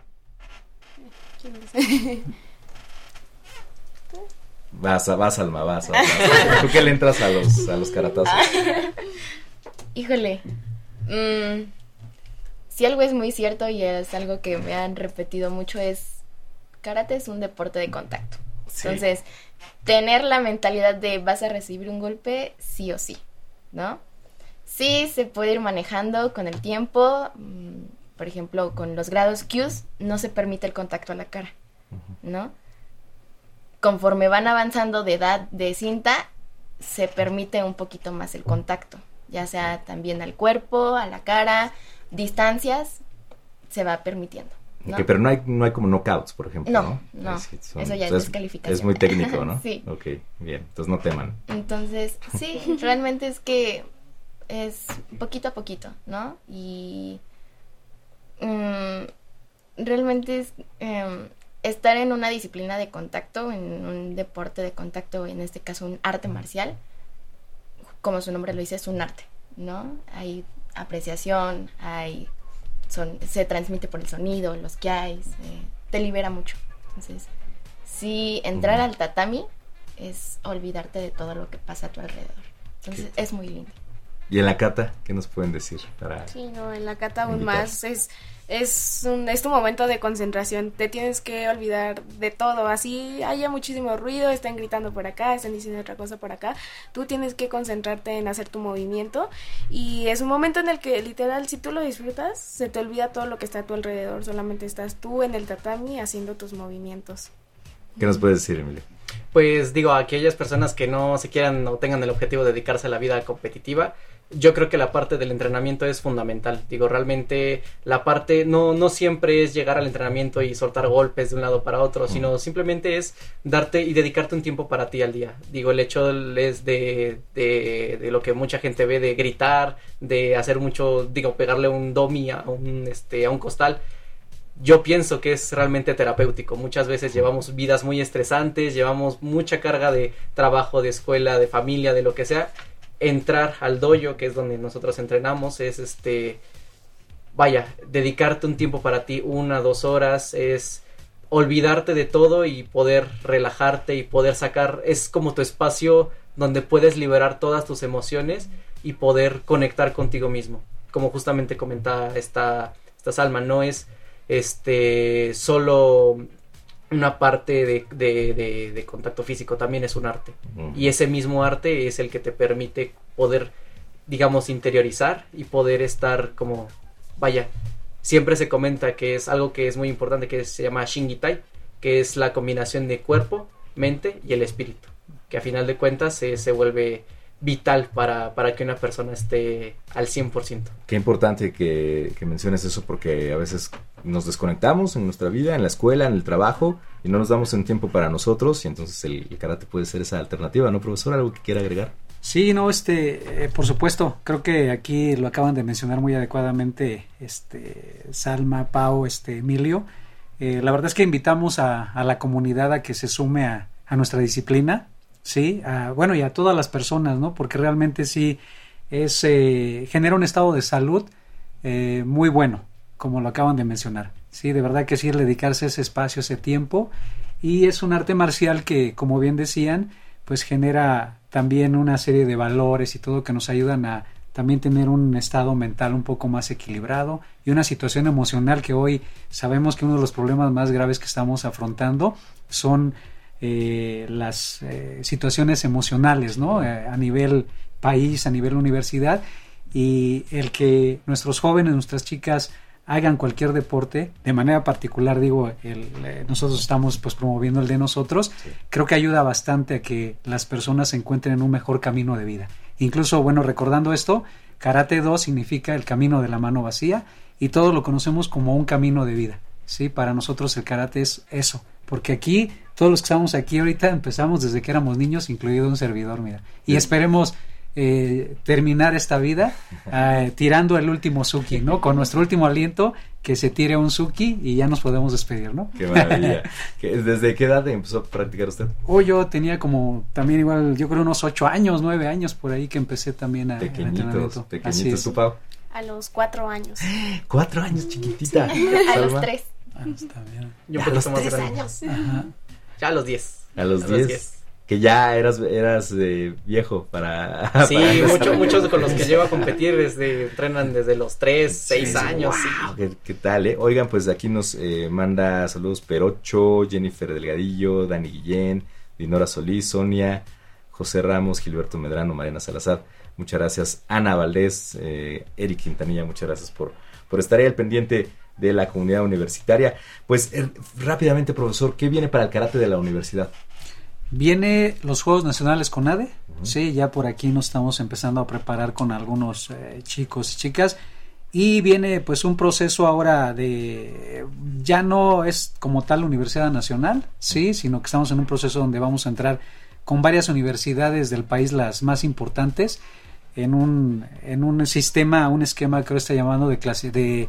Vas, vas Alma, vas, vas. ¿Tú qué le entras a los, a los karatazos? Híjole, mm, si algo es muy cierto y es algo que me han repetido mucho es, karate es un deporte de contacto. Sí. Entonces, tener la mentalidad de vas a recibir un golpe sí o sí, ¿no? Sí se puede ir manejando con el tiempo, mmm, por ejemplo, con los grados Qs no se permite el contacto a la cara, ¿no? Conforme van avanzando de edad de cinta, se permite un poquito más el contacto, ya sea también al cuerpo, a la cara, distancias, se va permitiendo. ¿No? Okay, pero no hay, no hay como knockouts, por ejemplo, ¿no? No, no, es, son, eso ya es descalificación. Es muy técnico, ¿no? Sí. Ok, bien, entonces no teman. Entonces, sí, realmente es que es poquito a poquito, ¿no? Y um, realmente es um, estar en una disciplina de contacto, en un deporte de contacto, en este caso un arte marcial, como su nombre lo dice, es un arte, ¿no? Hay apreciación, hay... Son, se transmite por el sonido, los que hay, se, te libera mucho. Entonces, sí, entrar al tatami es olvidarte de todo lo que pasa a tu alrededor. Entonces, es muy lindo. ¿Y en la kata qué nos pueden decir? Para sí, no, en la kata aún invitar? más es es un es tu momento de concentración, te tienes que olvidar de todo, así haya muchísimo ruido, están gritando por acá, están diciendo otra cosa por acá, tú tienes que concentrarte en hacer tu movimiento y es un momento en el que literal si tú lo disfrutas, se te olvida todo lo que está a tu alrededor, solamente estás tú en el tatami haciendo tus movimientos. ¿Qué nos puedes decir, Emilio? Pues digo, a aquellas personas que no se quieran o tengan el objetivo de dedicarse a la vida competitiva, yo creo que la parte del entrenamiento es fundamental. Digo, realmente la parte no, no siempre es llegar al entrenamiento y soltar golpes de un lado para otro, sino simplemente es darte y dedicarte un tiempo para ti al día. Digo, el hecho es de, de, de lo que mucha gente ve, de gritar, de hacer mucho, digo, pegarle un domi a un, este, a un costal. Yo pienso que es realmente terapéutico. Muchas veces llevamos vidas muy estresantes, llevamos mucha carga de trabajo, de escuela, de familia, de lo que sea. Entrar al dojo, que es donde nosotros entrenamos, es este, vaya, dedicarte un tiempo para ti, una, dos horas, es olvidarte de todo y poder relajarte y poder sacar, es como tu espacio donde puedes liberar todas tus emociones y poder conectar contigo mismo. Como justamente comentaba esta, esta Salma, no es este solo una parte de, de, de, de contacto físico, también es un arte. Uh-huh. Y ese mismo arte es el que te permite poder, digamos, interiorizar y poder estar como, vaya, siempre se comenta que es algo que es muy importante, que se llama Shingitai, que es la combinación de cuerpo, mente y el espíritu, que a final de cuentas se, se vuelve vital para, para que una persona esté al cien por ciento. Qué importante que, que menciones eso, porque a veces nos desconectamos en nuestra vida, en la escuela, en el trabajo, y no nos damos un tiempo para nosotros, y entonces el, el karate puede ser esa alternativa, ¿no, profesor? ¿Algo que quiera agregar? Sí, no, este, eh, por supuesto, creo que aquí lo acaban de mencionar muy adecuadamente, este, Salma, Pau, este, Emilio. Eh, la verdad es que invitamos a, a la comunidad a que se sume a, a nuestra disciplina, sí, a, bueno, y a todas las personas, ¿no? Porque realmente sí es, eh, genera un estado de salud eh, muy bueno, como lo acaban de mencionar, sí, de verdad que sí, es dedicarse ese espacio, ese tiempo, y es un arte marcial que, como bien decían, pues genera también una serie de valores y todo que nos ayudan a también tener un estado mental un poco más equilibrado y una situación emocional que hoy sabemos que uno de los problemas más graves que estamos afrontando son eh, las eh, situaciones emocionales, ¿no? Eh, a nivel país, a nivel universidad, y el que nuestros jóvenes, nuestras chicas hagan cualquier deporte, de manera particular digo, el, eh, nosotros estamos pues promoviendo el de nosotros, sí. Creo que ayuda bastante a que las personas se encuentren en un mejor camino de vida. Incluso, bueno, recordando esto, Karate Do significa el camino de la mano vacía, y todos lo conocemos como un camino de vida, ¿sí? Para nosotros el karate es eso, porque aquí, todos los que estamos aquí ahorita empezamos desde que éramos niños, incluido un servidor, mira, y sí. Esperemos Eh, terminar esta vida eh, tirando el último Suki, ¿no? Con nuestro último aliento, que se tire un Suki y ya nos podemos despedir, ¿no? Qué maravilla. ¿Desde qué edad empezó a practicar usted? Oh, yo tenía como también igual, yo creo unos ocho años, nueve años por ahí que empecé también a pequeñitos, pequeñitos, ¿tu Pau? A los cuatro años. Cuatro años, chiquitita. Sí, a los tres. Ah, está bien. Yo a los más tres grande. años. Ajá. Ya a los diez. A los diez. Que ya eras eras eh, viejo para... Sí, para mucho, muchos con los que llevo a competir desde entrenan desde los tres, seis sí, años. Wow, sí. ¿qué, ¿Qué tal, eh? Oigan, pues aquí nos eh, manda saludos Perocho, Jennifer Delgadillo, Dani Guillén, Dinora Solís, Sonia, José Ramos, Gilberto Medrano, Mariana Salazar. Muchas gracias. Ana Valdés, eh, Eric Quintanilla, muchas gracias por, por estar ahí al pendiente de la comunidad universitaria. Pues eh, rápidamente, profesor, ¿qué viene para el karate de la universidad? Viene los Juegos Nacionales CONADE, uh-huh. Sí, ya por aquí nos estamos empezando a preparar con algunos eh, chicos y chicas, y viene pues un proceso ahora de, ya no es como tal Universidad Nacional, sí, sino que estamos en un proceso donde vamos a entrar con varias universidades del país, las más importantes, en un, en un sistema, un esquema que hoy está llamando de clase, de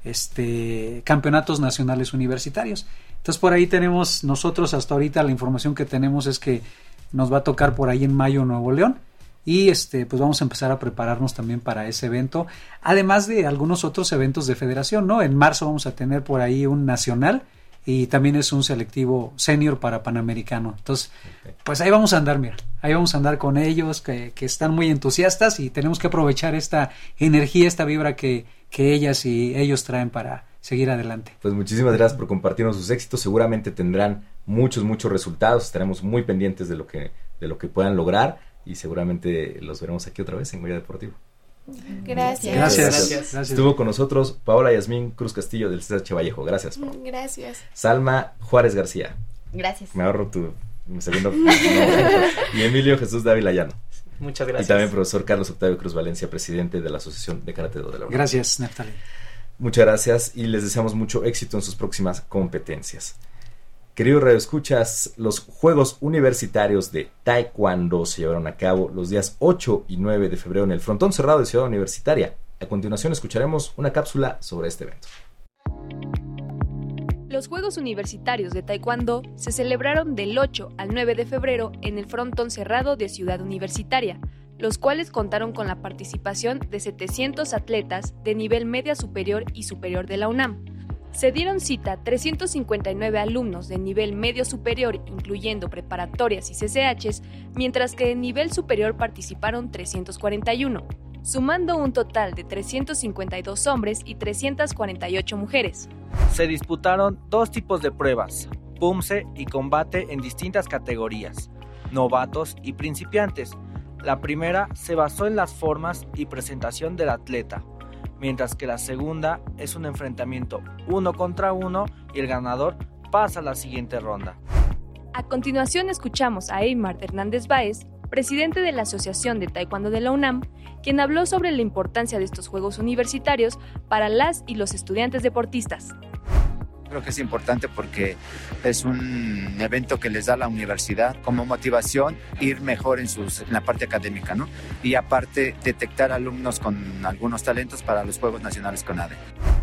este campeonatos nacionales universitarios. Entonces por ahí tenemos nosotros hasta ahorita la información que tenemos es que nos va a tocar por ahí en mayo Nuevo León, y este pues vamos a empezar a prepararnos también para ese evento, además de algunos otros eventos de federación, ¿no? En marzo vamos a tener por ahí un nacional y también es un selectivo senior para Panamericano. Entonces pues ahí vamos a andar, mira, ahí vamos a andar con ellos que, que están muy entusiastas, y tenemos que aprovechar esta energía, esta vibra que, que ellas y ellos traen para seguir adelante. Pues muchísimas gracias por compartirnos sus éxitos. Seguramente tendrán muchos, muchos resultados. Estaremos muy pendientes de lo que, de lo que puedan lograr, y seguramente los veremos aquí otra vez en Goya Deportivo. Gracias. Gracias. Gracias. Gracias. Estuvo con nosotros Paola Yasmín Cruz Castillo del C H Vallejo. Gracias, Paola. Gracias. Salma Juárez García. Gracias. Me ahorro tu mi segundo. Y Emilio Jesús Dávila Llano. Muchas gracias. Y también profesor Carlos Octavio Cruz Valencia, presidente de la Asociación de Karate Do de la Universidad. Gracias, Natalia. Muchas gracias y les deseamos mucho éxito en sus próximas competencias. Queridos radioescuchas, los Juegos Universitarios de Taekwondo se llevaron a cabo los días ocho y nueve de febrero en el Frontón Cerrado de Ciudad Universitaria. A continuación escucharemos una cápsula sobre este evento. Los Juegos Universitarios de Taekwondo se celebraron del ocho al nueve de febrero en el Frontón Cerrado de Ciudad Universitaria, los cuales contaron con la participación de setecientos atletas de nivel media superior y superior de la UNAM. Se dieron cita trescientos cincuenta y nueve alumnos de nivel medio superior, incluyendo preparatorias y C C Hs, mientras que de nivel superior participaron trescientos cuarenta y uno, sumando un total de trescientos cincuenta y dos hombres y trescientas cuarenta y ocho mujeres. Se disputaron dos tipos de pruebas, Pumse y combate en distintas categorías, novatos y principiantes. La primera se basó en las formas y presentación del atleta, mientras que la segunda es un enfrentamiento uno contra uno y el ganador pasa a la siguiente ronda. A continuación escuchamos a Eymar Hernández Báez, presidente de la Asociación de Taekwondo de la UNAM, quien habló sobre la importancia de estos Juegos Universitarios para las y los estudiantes deportistas. Creo que es importante porque es un evento que les da la universidad como motivación ir mejor en, sus, en la parte académica, ¿no? Y aparte detectar alumnos con algunos talentos para los Juegos Nacionales CONADE.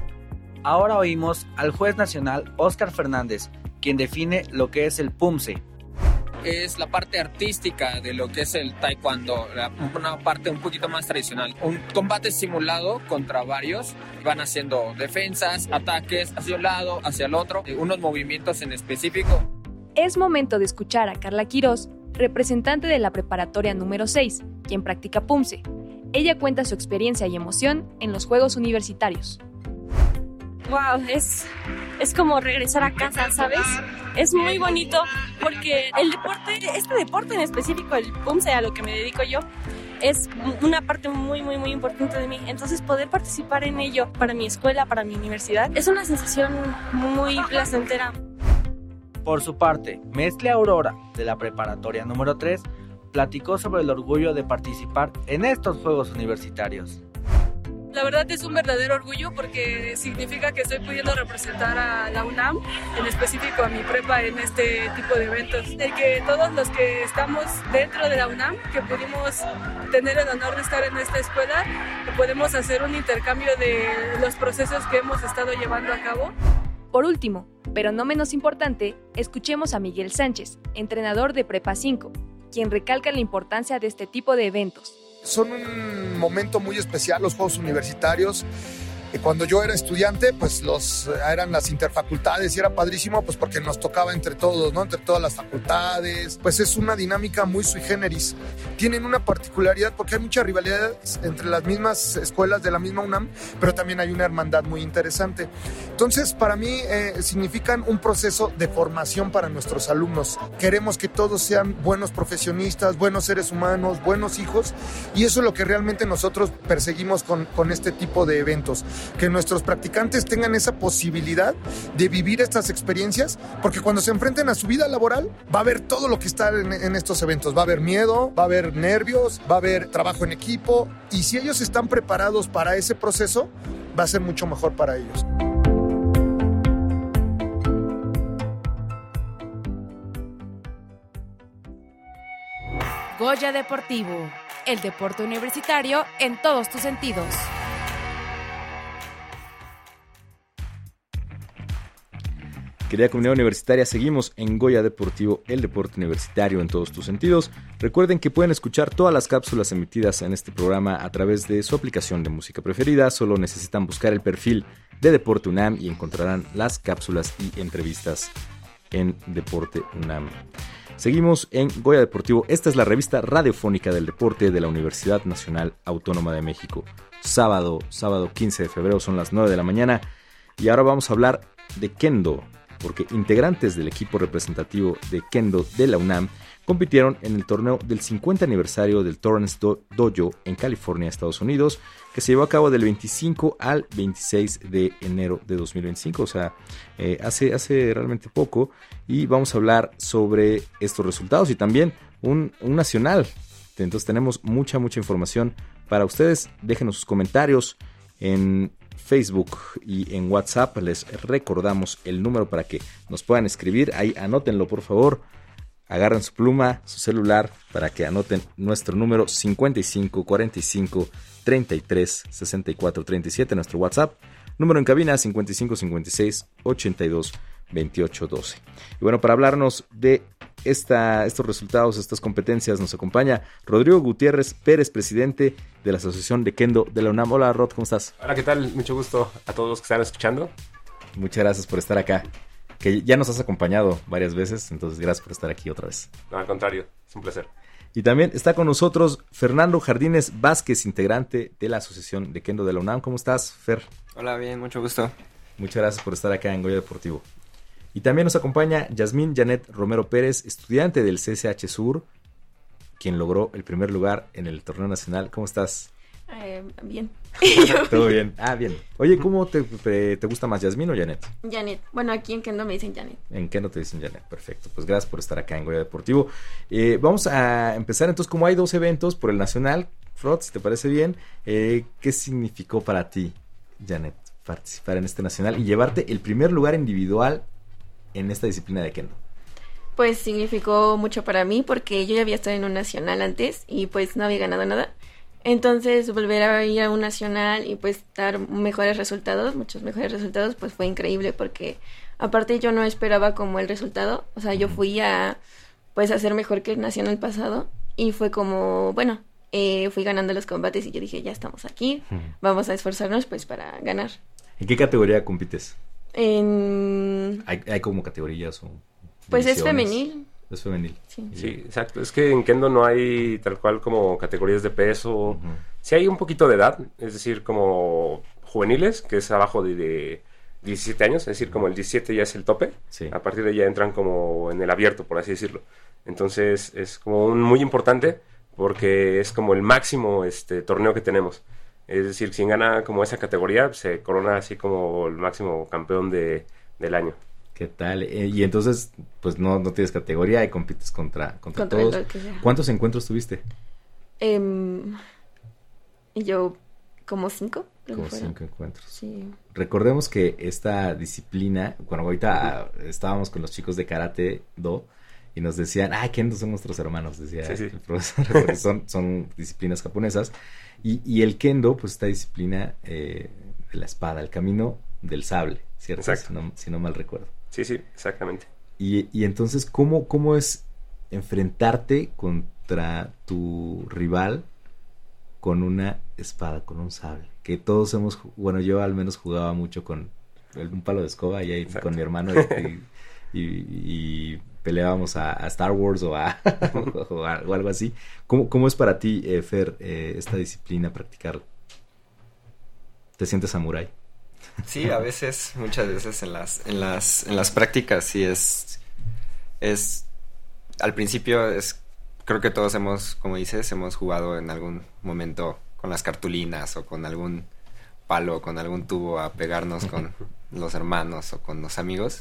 Ahora oímos al juez nacional Óscar Fernández, quien define lo que es el P U M S E. Es la parte artística de lo que es el taekwondo, una parte un poquito más tradicional. Un combate simulado contra varios, van haciendo defensas, ataques hacia un lado, hacia el otro, unos movimientos en específico. Es momento de escuchar a Carla Quirós, representante de la preparatoria número seis, quien practica P U M S E. Ella cuenta su experiencia y emoción en los Juegos Universitarios. Wow, es, es como regresar a casa, ¿sabes? Es muy bonito porque el deporte, este deporte en específico, el P U M S E, a lo que me dedico yo, es una parte muy, muy, muy importante de mí. Entonces, poder participar en ello para mi escuela, para mi universidad, es una sensación muy placentera. Por su parte, Mestle Aurora, de la preparatoria número tres, platicó sobre el orgullo de participar en estos Juegos Universitarios. La verdad es un verdadero orgullo porque significa que estoy pudiendo representar a la UNAM, en específico a mi prepa, en este tipo de eventos. De que todos los que estamos dentro de la UNAM, que pudimos tener el honor de estar en esta escuela, podemos hacer un intercambio de los procesos que hemos estado llevando a cabo. Por último, pero no menos importante, escuchemos a Miguel Sánchez, entrenador de Prepa cinco, quien recalca la importancia de este tipo de eventos. Son un momento muy especial los Juegos Universitarios. Cuando yo era estudiante, pues los eran las interfacultades y era padrísimo, pues porque nos tocaba entre todos, ¿no? Entre todas las facultades. Pues es una dinámica muy sui generis. Tienen una particularidad porque hay mucha rivalidad entre las mismas escuelas de la misma UNAM, pero también hay una hermandad muy interesante. Entonces, para mí eh, significan un proceso de formación para nuestros alumnos. Queremos que todos sean buenos profesionistas, buenos seres humanos, buenos hijos, y eso es lo que realmente nosotros perseguimos con, con este tipo de eventos. Que nuestros practicantes tengan esa posibilidad de vivir estas experiencias, porque cuando se enfrenten a su vida laboral va a haber todo lo que está en, en estos eventos. Va a haber miedo, va a haber nervios, va a haber trabajo en equipo, y si ellos están preparados para ese proceso, va a ser mucho mejor para ellos. Goya Deportivo, el deporte universitario en todos tus sentidos. Querida comunidad universitaria, seguimos en Goya Deportivo, el deporte universitario en todos tus sentidos. Recuerden que pueden escuchar todas las cápsulas emitidas en este programa a través de su aplicación de música preferida. Solo necesitan buscar el perfil de Deporte UNAM y encontrarán las cápsulas y entrevistas en Deporte UNAM. Seguimos en Goya Deportivo. Esta es la revista radiofónica del deporte de la Universidad Nacional Autónoma de México. Sábado, sábado quince de febrero, son las nueve de la mañana. Y ahora vamos a hablar de Kendo, porque integrantes del equipo representativo de Kendo de la UNAM compitieron en el torneo del cincuenta aniversario del Torrance Do- Dojo en California, Estados Unidos, que se llevó a cabo del veinticinco al veintiséis de enero de dos mil veinticinco, o sea, eh, hace, hace realmente poco, y vamos a hablar sobre estos resultados y también un, un nacional. Entonces tenemos mucha, mucha información para ustedes. Déjenos sus comentarios en Facebook y en WhatsApp. Les recordamos el número para que nos puedan escribir. Ahí anótenlo, por favor. Agarren su pluma, su celular, para que anoten nuestro número cincuenta y cinco cuarenta y cinco treinta y tres sesenta y cuatro treinta y siete, nuestro WhatsApp. Número en cabina cincuenta y cinco cincuenta y seis ochenta y dos veintiocho doce. Y bueno, para hablarnos de esta, estos resultados, estas competencias, nos acompaña Rodrigo Gutiérrez Pérez, presidente de la Asociación de Kendo de la UNAM. Hola, Rod, ¿cómo estás? Hola, ¿qué tal? Mucho gusto a todos los que están escuchando. Muchas gracias por estar acá, que ya nos has acompañado varias veces, entonces gracias por estar aquí otra vez. No, al contrario, es un placer. Y también está con nosotros Fernando Jardines Vázquez, integrante de la Asociación de Kendo de la UNAM. ¿Cómo estás, Fer? Hola, bien, mucho gusto. Muchas gracias por estar acá en Goya Deportivo. Y también nos acompaña Yasmín Janet Romero Pérez, estudiante del C C H Sur, quien logró el primer lugar en el torneo nacional. ¿Cómo estás? Eh, bien. Todo bien. Ah, bien. Oye, ¿cómo te, te, te gusta más, Yasmín o Janet? Janet. Bueno, aquí en Kendo me dicen Janet. En Kendo te dicen Janet. Perfecto. Pues gracias por estar acá en Goya Deportivo. Eh, vamos a empezar entonces, como hay dos eventos por el Nacional, Frod, si te parece bien, eh, ¿qué significó para ti, Janet, participar en este Nacional y llevarte el primer lugar individual en esta disciplina de Kendo? Pues significó mucho para mí porque yo ya había estado en un Nacional antes y pues no había ganado nada. Entonces volver a ir a un Nacional y pues dar mejores resultados, muchos mejores resultados, pues fue increíble porque aparte yo no esperaba como el resultado, o sea, yo fui a pues a ser mejor que el Nacional pasado y fue como, bueno, eh, fui ganando los combates y yo dije, ya estamos aquí, vamos a esforzarnos pues para ganar. ¿En qué categoría compites? En... ¿Hay, hay como categorías o Pues divisiones? Es femenil. Es femenil. Sí. Sí, exacto. Es que en Kendo no hay tal cual como categorías de peso. Uh-huh. Sí hay un poquito de edad, es decir, como juveniles, que es abajo de, de diecisiete años, es decir, como el diecisiete ya es el tope. Sí. A partir de ahí ya entran como en el abierto, por así decirlo. Entonces es como un muy importante porque es como el máximo este torneo que tenemos. Es decir, quien gana como esa categoría se corona así como el máximo campeón de, del año. ¿Qué tal? Eh, y entonces, pues no, no tienes categoría y compites contra, contra, contra todos. ¿Cuántos encuentros tuviste? Eh, yo, como cinco. Como cinco encuentros. Sí. Recordemos que esta disciplina, bueno, ahorita uh-huh. estábamos con los chicos de Karate Do y nos decían, ah, Kendo son nuestros hermanos, decía sí, sí. el profesor, porque son, son disciplinas japonesas. Y, y el Kendo, pues esta disciplina eh, de la espada, el camino del sable, ¿cierto? Si no, si no mal recuerdo. Sí, sí, exactamente. Y, y entonces, ¿cómo, ¿cómo es enfrentarte contra tu rival con una espada, con un sable? Que todos hemos, bueno, yo al menos jugaba mucho con el, un palo de escoba y ahí con mi hermano y, y, y peleábamos a, a Star Wars o, a, o, a, o algo así. ¿Cómo, cómo es para ti, eh, Fer, eh, esta disciplina, practicarla? ¿Te sientes samurái? Sí, a veces, muchas veces en las en las en las prácticas sí es es al principio es creo que todos hemos, como dices, hemos jugado en algún momento con las cartulinas o con algún palo, con algún tubo a pegarnos con los hermanos o con los amigos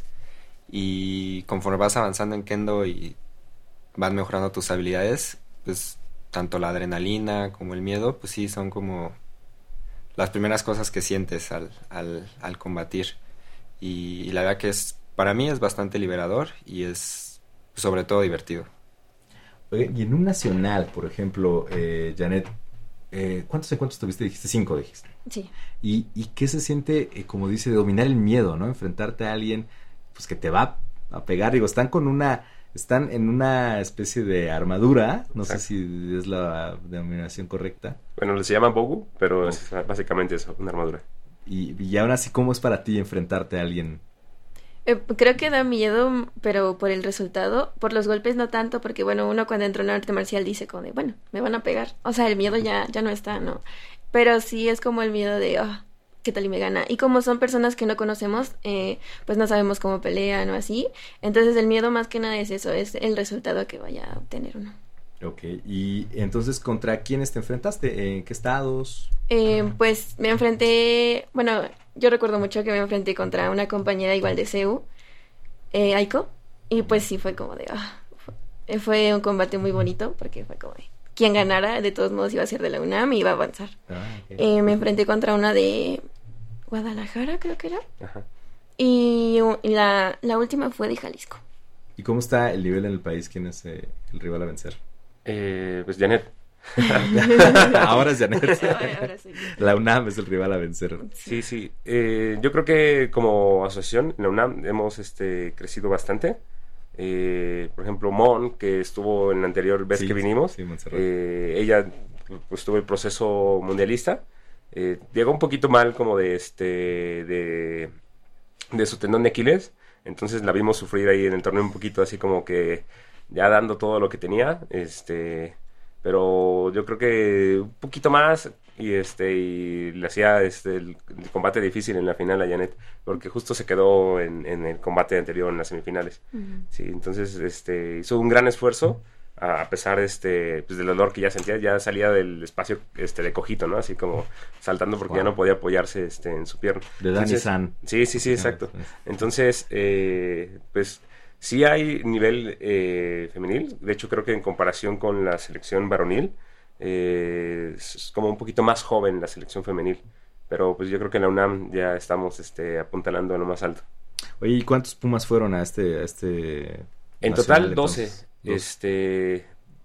y conforme vas avanzando en Kendo y vas mejorando tus habilidades, pues tanto la adrenalina como el miedo, pues sí son como las primeras cosas que sientes al, al, al combatir y, y la verdad que es para mí es bastante liberador y es sobre todo divertido. Oye, y en un nacional, por ejemplo, eh, Janet, eh, ¿cuántos encuentros tuviste? Dijiste cinco, dijiste. Sí. ¿Y, y qué se siente, eh, como dice, dominar el miedo, ¿no? Enfrentarte a alguien pues que te va a pegar, digo, están con una... Están en una especie de armadura, no Exacto. sé si es la denominación correcta. Bueno, se llama Bogu, pero oh. es básicamente eso, una armadura. Y, y aún así, ¿cómo es para ti enfrentarte a alguien? Eh, creo que da miedo, pero por el resultado, por los golpes no tanto, porque bueno, uno cuando entra en arte marcial dice como de, bueno, me van a pegar. O sea, el miedo ya, ya no está, ¿no? Pero sí es como el miedo de, oh, ¿qué tal y me gana? Y como son personas que no conocemos, eh, pues no sabemos cómo pelean o así. Entonces el miedo más que nada es eso, es el resultado que vaya a obtener uno. Ok, y entonces, ¿contra quiénes te enfrentaste? ¿En qué estados? Eh, pues me enfrenté, bueno, yo recuerdo mucho que me enfrenté contra una compañera igual de C E U, eh, Aiko, y pues sí fue como de, oh, fue, fue un combate muy bonito, porque fue como de, quien ganara, de todos modos iba a ser de la UNAM y iba a avanzar. Ah, okay. eh, me enfrenté contra una de Guadalajara, creo que era. Ajá. Y, y la, la última fue de Jalisco. ¿Y cómo está el nivel en el país? ¿Quién es eh, el rival a vencer? Eh, pues Janet. Ahora es Janet. Ahora, ahora sí. La UNAM es el rival a vencer. Sí, sí. Eh, yo creo que como asociación, la UNAM hemos este, crecido bastante. Eh, por ejemplo, Mon, que estuvo en la anterior vez sí, que vinimos, sí, eh, ella pues tuvo el proceso mundialista. Eh, llegó un poquito mal como de este de, de su tendón de Aquiles, entonces la vimos sufrir ahí en el torneo un poquito así como que ya dando todo lo que tenía, este pero yo creo que un poquito más y este y le hacía este el, el combate difícil en la final a Janet, porque justo se quedó en, en el combate anterior en las semifinales. Uh-huh. Sí, entonces este hizo un gran esfuerzo a pesar este, pues, del dolor que ya sentía, ya salía del espacio este, de cojito, ¿no? Así como saltando porque wow. ya no podía apoyarse este, en su pierna. De Dani San. Sí, sí, sí, exacto. Entonces, eh, pues sí hay nivel eh, femenil. De hecho, creo que en comparación con la selección varonil, eh, es como un poquito más joven la selección femenil. Pero pues yo creo que en la UNAM ya estamos este, apuntalando a lo más alto. Oye, ¿y cuántos Pumas fueron a este... A este en total, doce. Entonces? Este,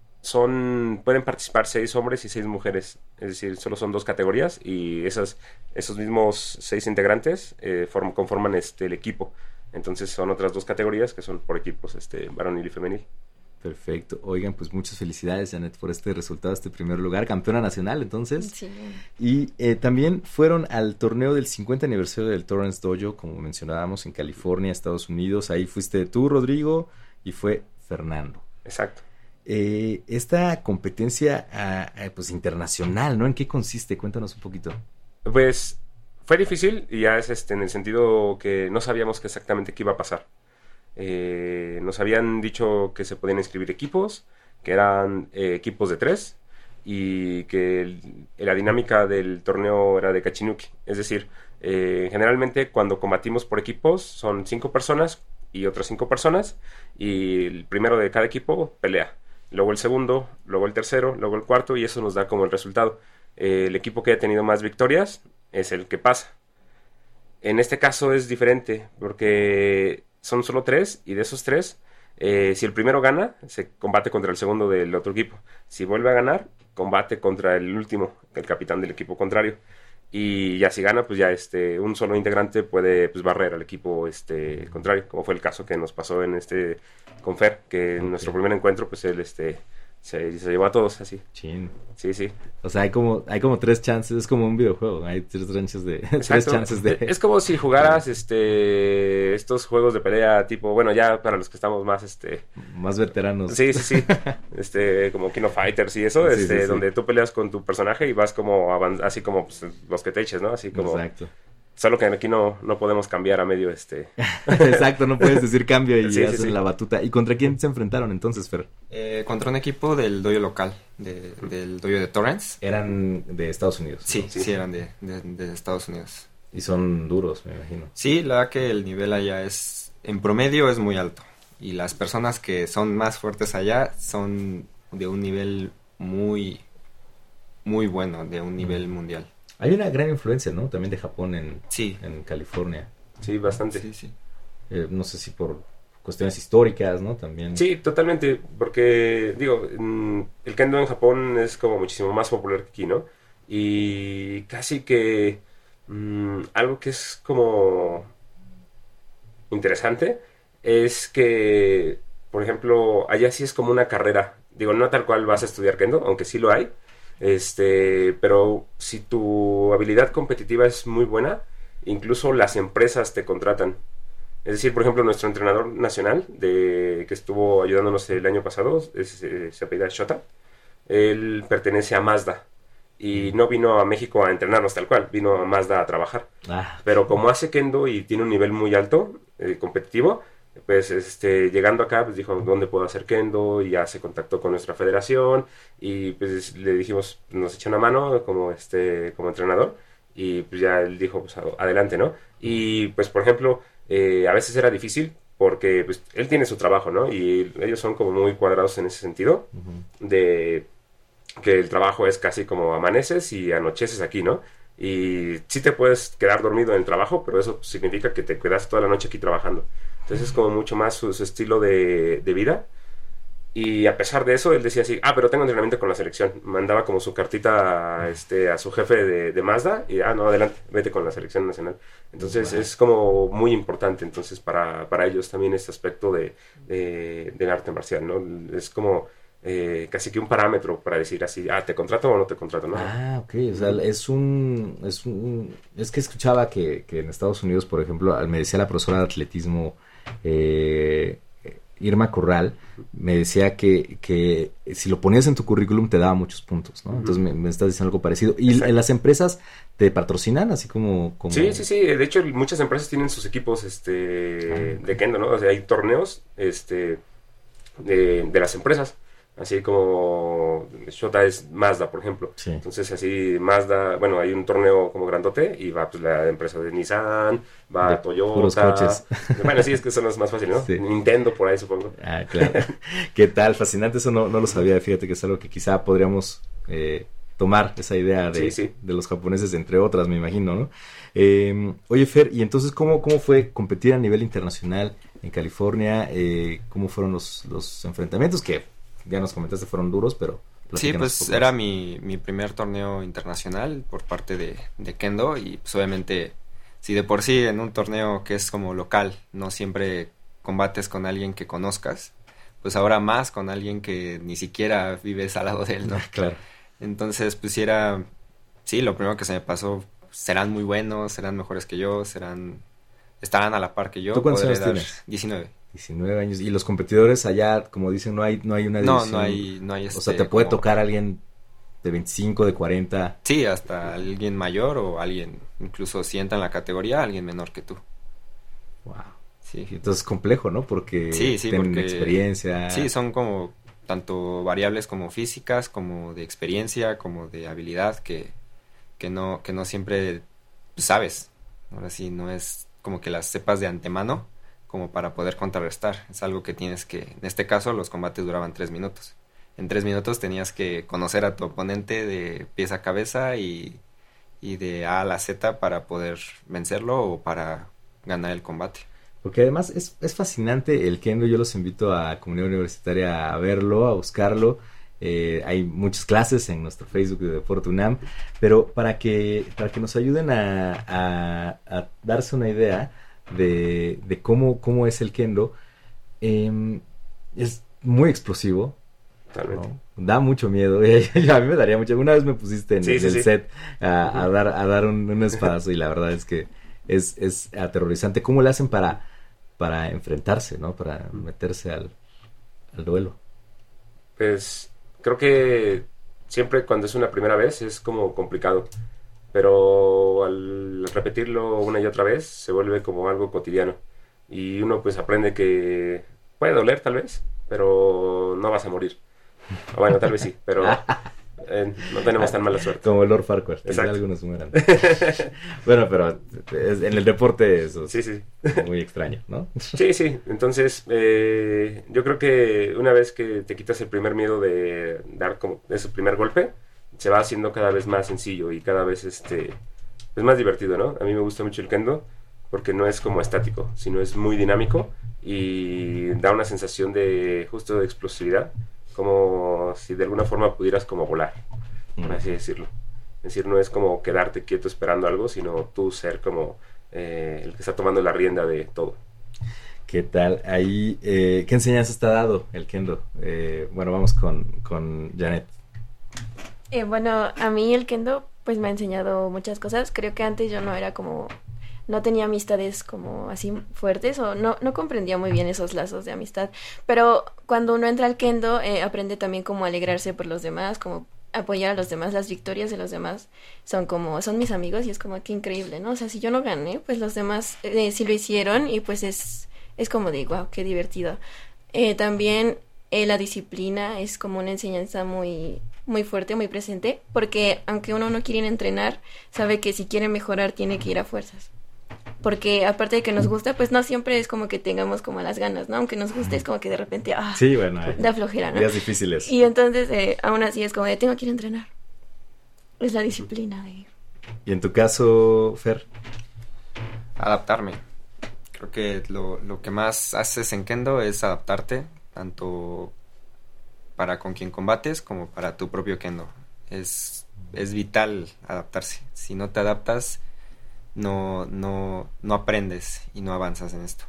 son, pueden participar seis hombres y seis mujeres, es decir, solo son dos categorías y esas, esos mismos seis integrantes eh, form, conforman este, el equipo. Entonces son otras dos categorías que son por equipos este, varonil y femenil. Perfecto. Oigan, pues muchas felicidades, Janet, por este resultado, este primer lugar, campeona nacional, entonces. Sí. Y eh, también fueron al torneo del cincuenta aniversario del Torrance Dojo, como mencionábamos, en California, Estados Unidos. Ahí fuiste tú, Rodrigo, y fue Fernando. Exacto. Eh, esta competencia uh, uh, pues internacional, ¿no? ¿En qué consiste? Cuéntanos un poquito. Pues fue difícil y ya es este en el sentido que no sabíamos que exactamente qué iba a pasar. Eh, nos habían dicho que se podían inscribir equipos, que eran eh, equipos de tres y que el, la dinámica del torneo era de Kachinuki. Es decir, eh, generalmente cuando combatimos por equipos son cinco personas y otras cinco personas y el primero de cada equipo pelea, luego el segundo, luego el tercero, luego el cuarto y eso nos da como el resultado. Eh, el equipo que haya tenido más victorias es el que pasa. En este caso es diferente porque son solo tres y de esos tres, eh, si el primero gana, se combate contra el segundo del otro equipo. Si vuelve a ganar, combate contra el último, el capitán del equipo contrario. Y ya si gana, pues ya este un solo integrante puede pues barrer al equipo este contrario, como fue el caso que nos pasó en este con Fer, que en okay. nuestro primer encuentro pues él este se, se llevó a todos así. Chin. Sí, sí. O sea, hay como hay como tres chances, es como un videojuego, hay tres chances de tres chances de Es como si jugaras este estos juegos de pelea tipo, bueno, ya para los que estamos más este más veteranos. Sí, sí, sí. este como King of Fighters y eso, sí, este sí, sí. donde tú peleas con tu personaje y vas como avanz- así como pues, los que te eches, ¿no? Así como Exacto. Solo que aquí no, no podemos cambiar a medio este... Exacto, no puedes decir cambio y sí, haces sí, sí. la batuta. ¿Y contra quién se enfrentaron entonces, Fer? Eh, contra un equipo del dojo local, de, del dojo de Torrance. ¿Eran de Estados Unidos? Sí, sí, sí eran de, de, de Estados Unidos. Y son duros, me imagino. Sí, la verdad que el nivel allá es, en promedio es muy alto. Y las personas que son más fuertes allá son de un nivel muy, muy bueno, de un nivel mundial. Hay una gran influencia, ¿no? También de Japón en, sí. en California. Sí, bastante. Sí, sí. Eh, no sé si por cuestiones históricas, ¿no? También. Sí, totalmente, porque, digo, el kendo en Japón es como muchísimo más popular que aquí, ¿no? Y casi que mmm, algo que es como interesante es que, por ejemplo, allá sí es como una carrera. Digo, no tal cual vas a estudiar kendo, aunque sí lo hay. Este, pero si tu habilidad competitiva es muy buena, incluso las empresas te contratan. Es decir, por ejemplo, nuestro entrenador nacional de que estuvo ayudándonos el año pasado, es, eh, se apellida Shota, él pertenece a Mazda y no vino a México a entrenarnos tal cual, vino a Mazda a trabajar. Ah. Pero como hace kendo y tiene un nivel muy alto, eh, competitivo, pues este llegando acá pues dijo dónde puedo hacer kendo y ya se contactó con nuestra federación y pues le dijimos nos echa una mano como este como entrenador y pues ya él dijo pues adelante, ¿no? Y pues por ejemplo eh, a veces era difícil porque pues él tiene su trabajo, ¿no? Y ellos son como muy cuadrados en ese sentido uh-huh. de que el trabajo es casi como amaneces y anocheces aquí, ¿no? Y sí te puedes quedar dormido en el trabajo, pero eso significa que te quedas toda la noche aquí trabajando. Entonces es como mucho más su, su estilo de, de vida. Y a pesar de eso, él decía así, ah, pero tengo entrenamiento con la selección. Mandaba como su cartita a, este, a su jefe de, de Mazda y, ah, no, adelante, vete con la selección nacional. Entonces wow. es como muy importante entonces para, para ellos también este aspecto de, de, del arte marcial, ¿no? Es como eh, casi que un parámetro para decir así, ah, ¿te contrato o no te contrato? ¿No? Ah, ok, o sea, es un... Es, un, es que escuchaba que, que en Estados Unidos, por ejemplo, me decía la profesora de atletismo... Eh, Irma Corral me decía que, que si lo ponías en tu currículum te daba muchos puntos, ¿no? Uh-huh. Entonces me, me estás diciendo algo parecido. ¿Y Exacto. en las empresas te patrocinan así como, como...? Sí, sí, sí. De hecho, muchas empresas tienen sus equipos este, uh-huh. de kendo, ¿no? O sea, hay torneos este, de, de las empresas. Así como Shota es Mazda, por ejemplo. Sí. Entonces, así Mazda, bueno, hay un torneo como grandote y va pues la empresa de Nissan, va De Toyota. puros coches. Bueno, sí, es que son los más fáciles, ¿no? Sí. Nintendo por ahí, supongo. Ah, claro. ¿Qué tal? Fascinante, eso no, no lo sabía. Fíjate que es algo que quizá podríamos eh, tomar esa idea de, Sí, sí. de los japoneses, entre otras, me imagino, ¿no? Eh, oye, Fer, ¿y entonces cómo, cómo fue competir a nivel internacional en California? Eh, ¿Cómo fueron los, los enfrentamientos? Que ya nos comentaste fueron duros, pero... Sí, platícanos pues un poco era más. mi, mi primer torneo internacional por parte de, de Kendo y pues obviamente si de por sí en un torneo que es como local no siempre combates con alguien que conozcas, pues ahora más con alguien que ni siquiera vives al lado de él, ¿no? Claro. Entonces pues sí era, sí, lo primero que se me pasó, serán muy buenos, serán mejores que yo, serán, estarán a la par que yo. ¿Tú cuántos podré años dar tienes? diecinueve. diecinueve años. Y los competidores allá, como dicen, no hay, no hay una No, división. no hay- no hay O sea, este, te puede como- tocar alguien de veinticinco, de cuarenta. Sí, hasta alguien mayor o alguien, incluso si entra en la categoría, alguien menor que tú. Wow. Sí. Entonces es complejo, ¿no? Porque Sí, sí, tienen porque... experiencia. Sí, son como tanto variables como físicas, como de experiencia, como de habilidad que, que no, que no siempre sabes. Ahora sí, no es como que las sepas de antemano como para poder contrarrestar. Es algo que tienes que... En este caso, los combates duraban tres minutos. En tres minutos tenías que conocer a tu oponente de pies a cabeza y, y de A a la Z para poder vencerlo o para ganar el combate. Porque además es, es fascinante el kendo. Yo los invito a Comunidad Universitaria a verlo, a buscarlo. Eh, hay muchas clases en nuestro Facebook de Deporte UNAM, pero para que, para que nos ayuden a, a, a darse una idea de, de cómo, cómo es el kendo, eh, es muy explosivo, ¿no? Da mucho miedo. A mí me daría mucho. Una vez me pusiste en Sí, el sí, sí. set a, a dar, a dar un, un espadazo y la verdad es que es, es aterrorizante. ¿Cómo le hacen para, para enfrentarse, ¿no? Para meterse al, al duelo? Pues creo que siempre cuando es una primera vez es como complicado, pero al repetirlo una y otra vez se vuelve como algo cotidiano y uno pues aprende que puede doler tal vez, pero no vas a morir. Bueno, tal vez sí, pero eh, no tenemos tan mala suerte. Como Lord Farquaad, que Exacto. algunos mueran. Bueno, pero es- en el deporte eso es Sí, sí. muy extraño, ¿no? Sí, sí. Entonces, eh, yo creo que una vez que te quitas el primer miedo de dar como ese primer golpe, se va haciendo cada vez más sencillo y cada vez este es más divertido, ¿no? A mí me gusta mucho el kendo porque no es como estático, sino es muy dinámico y da una sensación de justo de explosividad, como si de alguna forma pudieras como volar, por así decirlo. Es decir, no es como quedarte quieto esperando algo, sino tú ser como eh, el que está tomando la rienda de todo. ¿Qué tal? Ahí, eh, ¿qué enseñanza está dado el kendo? Eh, bueno, vamos con, con Janet. Eh, bueno, a mí el kendo pues me ha enseñado muchas cosas. Creo que antes yo no era como, no tenía amistades como así fuertes o no, no comprendía muy bien esos lazos de amistad. Pero cuando uno entra al kendo eh, aprende también como alegrarse por los demás, como apoyar a los demás, las victorias de los demás son como, son mis amigos y es como que increíble, ¿no? O sea, si yo no gané, pues los demás eh, sí lo hicieron y pues es, es como de wow, qué divertido. Eh, también eh, la disciplina es como una enseñanza muy, muy fuerte, muy presente, porque aunque uno no quiere ir a entrenar, sabe que si quiere mejorar tiene que ir a fuerzas. Porque aparte de que nos gusta, pues no siempre es como que tengamos como las ganas, ¿no? Aunque nos guste, es como que de repente, ah, Sí, bueno, hay da flojera, ¿no? días difíciles. Y entonces, eh, aún así es como de, tengo que ir a entrenar. Es la disciplina de ir. ¿Y en tu caso, Fer? Adaptarme. Creo que lo, lo que más haces en kendo es adaptarte, tanto para con quien combates como para tu propio kendo. Es, es vital adaptarse. Si no te adaptas, no, no, no aprendes y no avanzas en esto.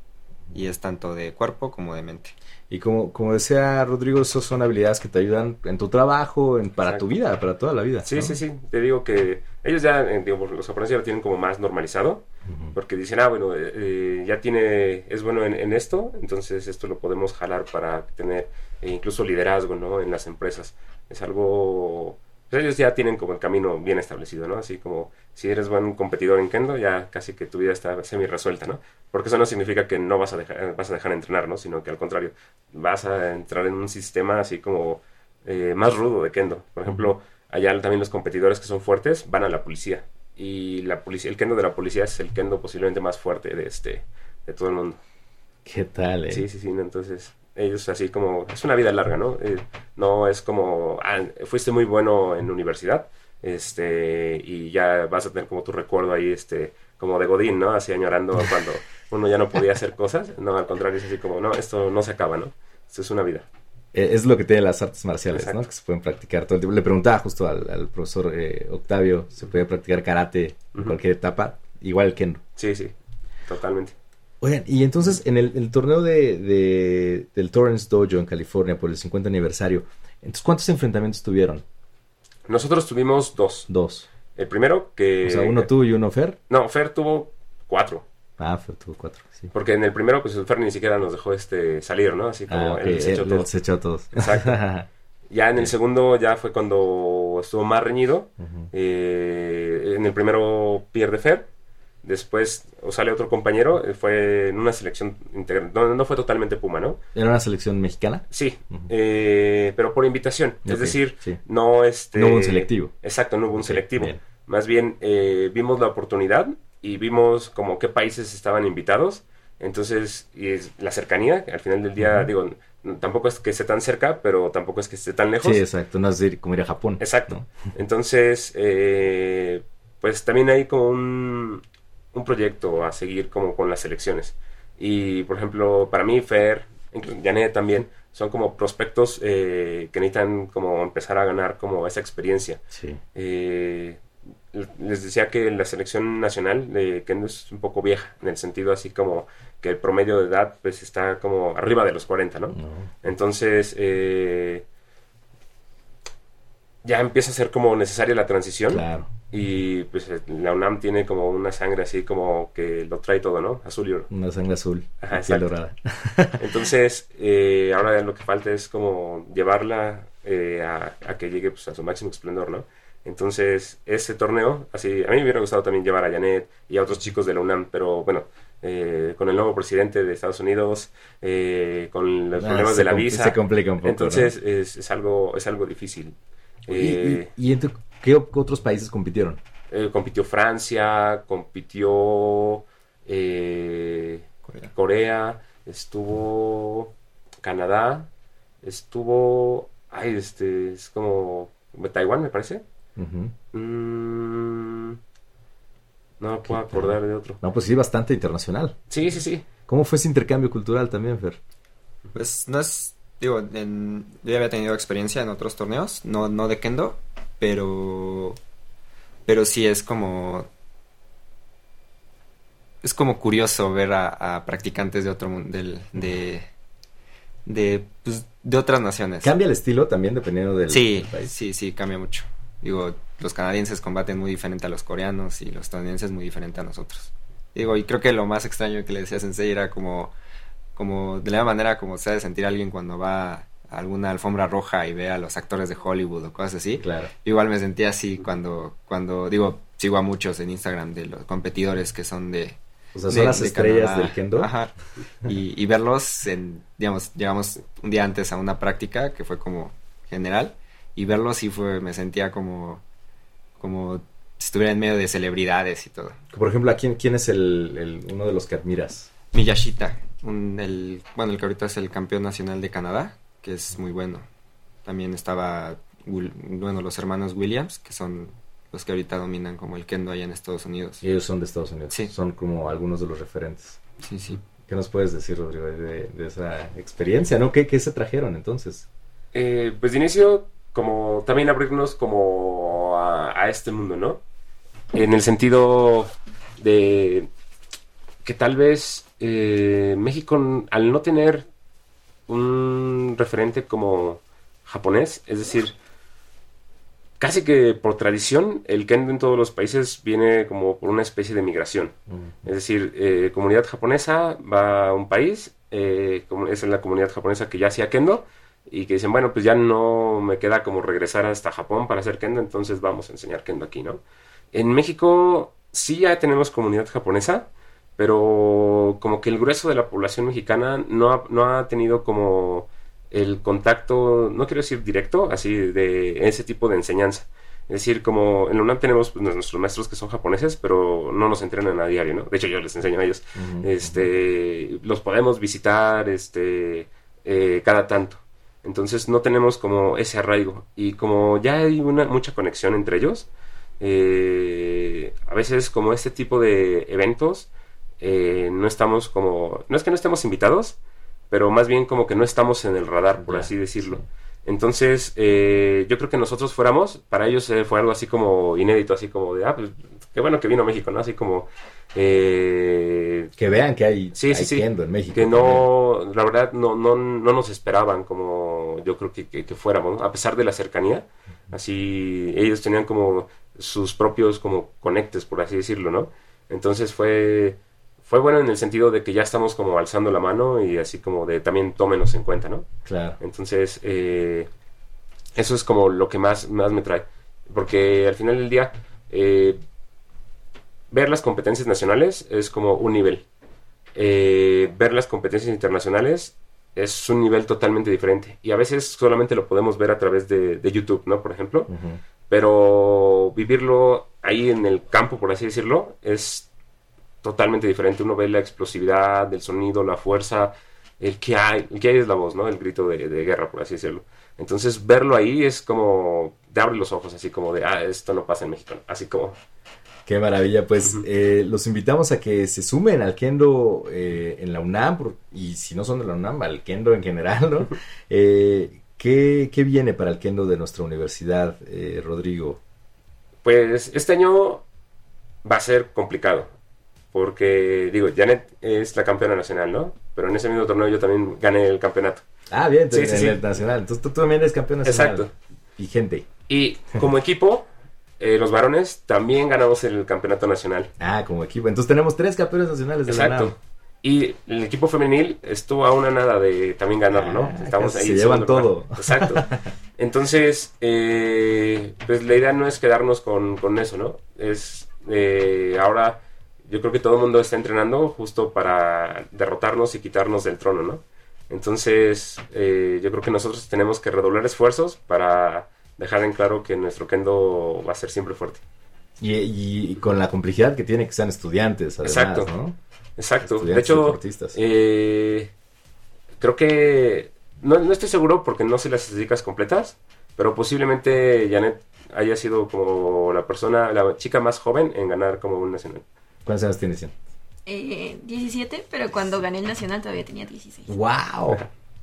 Y es tanto de cuerpo como de mente. Y como, como decía Rodrigo, esas son habilidades que te ayudan en tu trabajo, en, para tu vida, para toda la vida. Sí, ¿no? sí, sí. Te digo que ellos ya, eh, digo, los japoneses ya lo tienen como más normalizado, porque dicen, ah, bueno, eh, eh, ya tiene, es bueno en, en esto, entonces esto lo podemos jalar para tener eh, incluso liderazgo, ¿no? En las empresas. Es algo... Pues ellos ya tienen como el camino bien establecido, ¿no? Así como si eres buen competidor en kendo, ya casi que tu vida está semi resuelta, ¿no? Porque eso no significa que no vas a dejar, vas a dejar de entrenar, ¿no? Sino que al contrario, vas a entrar en un sistema así como eh, más rudo de kendo. Por ejemplo, allá también los competidores que son fuertes van a la policía. Y la policía, el kendo de la policía es el kendo posiblemente más fuerte de este de todo el mundo. ¿Qué tal, eh? Sí, sí, sí. Entonces, ellos así como... Es una vida larga, ¿no? Eh, no es como... Ah, fuiste muy bueno en universidad este y ya vas a tener como tu recuerdo ahí, este como de Godín, ¿no? Así añorando cuando uno ya no podía hacer cosas. No, al contrario, es así como, no, esto no se acaba, ¿no? Esto es una vida. Es lo que tienen las artes marciales, Exacto. ¿no? Que se pueden practicar todo el tiempo. Le preguntaba justo al, al profesor eh, Octavio, ¿se puede practicar karate en uh-huh. cualquier etapa? Igual el kendo. Sí, sí, totalmente. Oigan, y entonces en el, el torneo de, de del Torrance Dojo en California por el cincuenta aniversario, entonces ¿cuántos enfrentamientos tuvieron? Nosotros tuvimos dos. Dos. El primero que... O sea, uno tú y uno Fer. No, Fer tuvo cuatro. Ah, Fer tuvo cuatro, sí. Porque en el primero, pues el Fer ni siquiera nos dejó este salir, ¿no? Así como ah, okay. él se echó él, todos. Él se echó todos. Exacto. Ya en el segundo ya fue cuando estuvo más reñido. Uh-huh. Eh, en el primero pierde Fer. Después o sale otro compañero. Fue en una selección integral. No, no fue totalmente Puma, ¿no? ¿Era una selección mexicana? Sí. Uh-huh. Eh, pero por invitación. Okay, es decir, sí. no este... No hubo un selectivo. Exacto, no hubo un okay, selectivo. Bien. Más bien eh, vimos la oportunidad y vimos como qué países estaban invitados. Entonces, y es la cercanía, al final del día, uh-huh. digo, tampoco es que esté tan cerca, pero tampoco es que esté tan lejos. Sí, exacto, no es ir, como ir a Japón. Exacto. ¿no? Entonces, eh, pues también hay como un, un proyecto a seguir como con las selecciones. Y, por ejemplo, para mí, Fer, Janet también, son como prospectos eh, que necesitan como empezar a ganar como esa experiencia. Sí. Eh, les decía que la selección nacional eh, que no es un poco vieja, en el sentido así como que el promedio de edad pues está como arriba de los cuarenta, ¿no? no. Entonces eh, ya empieza a ser como necesaria la transición. Claro. Y pues la UNAM tiene como una sangre así como que lo trae todo, ¿no? Azul y oro. Una sangre azul. Ajá, piel dorada. Entonces eh, ahora lo que falta es como llevarla eh, a, a que llegue pues, a su máximo esplendor, ¿no? Entonces, ese torneo, así, a mí me hubiera gustado también llevar a Janet y a otros chicos de la UNAM, pero bueno, eh, con el nuevo presidente de Estados Unidos, eh, con los ah, problemas de la visa, se complica un poco, entonces ¿no? es, es algo es algo difícil. Eh, ¿Y, y, y entre, qué otros países compitieron? Eh, compitió Francia, compitió eh, Corea. Corea, estuvo Canadá, estuvo, ay, este, es como Taiwán, me parece. Uh-huh. Mm, no me puedo acordar de otro. No, pues sí, bastante internacional. Sí, sí, sí. ¿Cómo fue ese intercambio cultural también, Fer? Pues no es, digo, en, yo ya había tenido experiencia en otros torneos, no, no de kendo, pero, pero sí es como, es como curioso ver a, a practicantes de otro mundo, del, de, de, pues, de otras naciones. ¿Cambia el estilo también dependiendo del, sí, del país? Sí, sí, cambia mucho. Digo, los canadienses combaten muy diferente a los coreanos y los estadounidenses muy diferente a nosotros. Digo, y creo que lo más extraño que le decía a Sensei era como, como de la misma manera como se ha de sentir alguien cuando va a alguna alfombra roja y ve a los actores de Hollywood o cosas así. Claro. Igual me sentía así cuando, cuando digo, sigo a muchos en Instagram de los competidores que son de... O sea, son de, las de estrellas Canadá. Del kendo. Ajá. Y, y verlos, en, digamos, llegamos un día antes a una práctica que fue como general, y verlos sí fue, me sentía como, como si estuviera en medio de celebridades y todo. Por ejemplo, ¿a quién, quién es el, el uno de los que admiras? Miyashita, un, el, bueno, el que ahorita es el campeón nacional de Canadá, que es muy bueno. También estaba, bueno, los hermanos Williams, que son los que ahorita dominan como el kendo allá en Estados Unidos. Y ellos son de Estados Unidos. Sí. Son como algunos de los referentes. Sí, sí. ¿Qué nos puedes decir, Rodrigo, de, de esa experiencia, no? ¿Qué, qué se trajeron entonces? Eh, pues de inicio, como también abrirnos como a, a este mundo, ¿no? En el sentido de que tal vez eh, México, al no tener un referente como japonés, es decir, casi que por tradición, el kendo en todos los países viene como por una especie de migración. Mm. Es decir, eh, comunidad japonesa va a un país, eh, es la comunidad japonesa que ya hacía kendo, y que dicen, bueno, pues ya no me queda como regresar hasta Japón para hacer kendo, entonces vamos a enseñar kendo aquí, ¿no? En México sí ya tenemos comunidad japonesa, pero como que el grueso de la población mexicana no ha, no ha tenido como el contacto, no quiero decir directo, así de ese tipo de enseñanza. Es decir, como en la UNAM tenemos pues, nuestros maestros que son japoneses, pero no nos entrenan a diario, ¿no? De hecho, yo les enseño a ellos. Uh-huh. Este, los podemos visitar este, eh, cada tanto. Entonces no tenemos como ese arraigo. Y como ya hay una mucha conexión entre ellos, eh, a veces como este tipo de eventos, eh, no estamos como... No es que no estemos invitados, pero más bien como que no estamos en el radar, por yeah, así decirlo. Sí. Entonces, eh, yo creo que nosotros fuéramos, para ellos eh, fue algo así como inédito, así como de, ah, pues, qué bueno que vino a México, ¿no? Así como... Eh, que vean que hay, sí, hay sí, sí, kendo en México. Que no, también. La verdad, no, no, no nos esperaban como yo creo que, que, que fuéramos, ¿no? A pesar de la cercanía. Así, ellos tenían como sus propios como conectes, por así decirlo, ¿no? Entonces fue... Fue bueno en el sentido de que ya estamos como alzando la mano y así como de también tómenos en cuenta, ¿no? Claro. Entonces, eh, eso es como lo que más, más me trae. Porque al final del día, eh, ver las competencias nacionales es como un nivel. Eh, ver las competencias internacionales es un nivel totalmente diferente. Y a veces solamente lo podemos ver a través de, de YouTube, ¿no? Por ejemplo. Uh-huh. Pero vivirlo ahí en el campo, por así decirlo, es totalmente diferente. Uno ve la explosividad del sonido, la fuerza, el que hay, el que hay es la voz, ¿no? El grito de, de guerra, por así decirlo. Entonces, verlo ahí es como, te abre los ojos, así como de, ah, esto no pasa en México, así como... Qué maravilla, pues uh-huh. eh, los invitamos a que se sumen al kendo eh, en la UNAM, por, y si no son de la UNAM, al kendo en general, ¿no? eh, ¿qué, ¿Qué viene para el kendo de nuestra universidad, eh, Rodrigo? Pues este año va a ser complicado. Porque, digo, Janet es la campeona nacional, ¿no? Pero en ese mismo torneo yo también gané el campeonato. Ah, bien, sí, en sí, el sí. nacional. Entonces tú, tú también eres campeón nacional. Exacto. Vigente. Y como equipo, eh, los varones también ganamos el campeonato nacional. Ah, como equipo. Entonces tenemos tres campeones nacionales de Exacto. la UNAM. Y el equipo femenil estuvo a una nada de también ganarlo, ¿no? Ah, Estamos ahí se llevan todo. Lugar. Exacto. Entonces, eh, pues la idea no es quedarnos con, con eso, ¿no? Es eh, ahora... Yo creo que todo el mundo está entrenando justo para derrotarnos y quitarnos del trono, ¿no? Entonces, eh, yo creo que nosotros tenemos que redoblar esfuerzos para dejar en claro que nuestro kendo va a ser siempre fuerte. Y, y con la complejidad que tiene que sean estudiantes, además, Exacto, ¿no? Exacto. Estudiantes de hecho, deportistas. Eh, creo que... No, no estoy seguro porque no sé las estadísticas completas, pero posiblemente Janet haya sido como la persona, la chica más joven en ganar como un nacional. ¿Cuántos años tienes, Jan? Eh, diecisiete, pero cuando gané el nacional todavía tenía dieciséis. ¡Wow!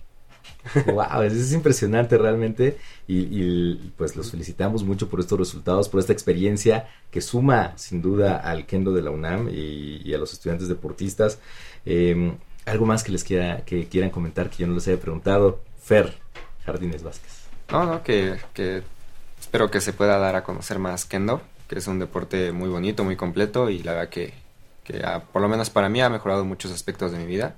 ¡Wow! Eso es impresionante realmente. Y, y pues los felicitamos mucho por estos resultados, por esta experiencia que suma sin duda al kendo de la UNAM y, y a los estudiantes deportistas. Eh, ¿Algo más que les quiera, que quieran comentar que yo no les haya preguntado? Fer Jardines Vázquez. No, no, que, que espero que se pueda dar a conocer más kendo, que es un deporte muy bonito, muy completo y la verdad que, que ha, por lo menos para mí ha mejorado muchos aspectos de mi vida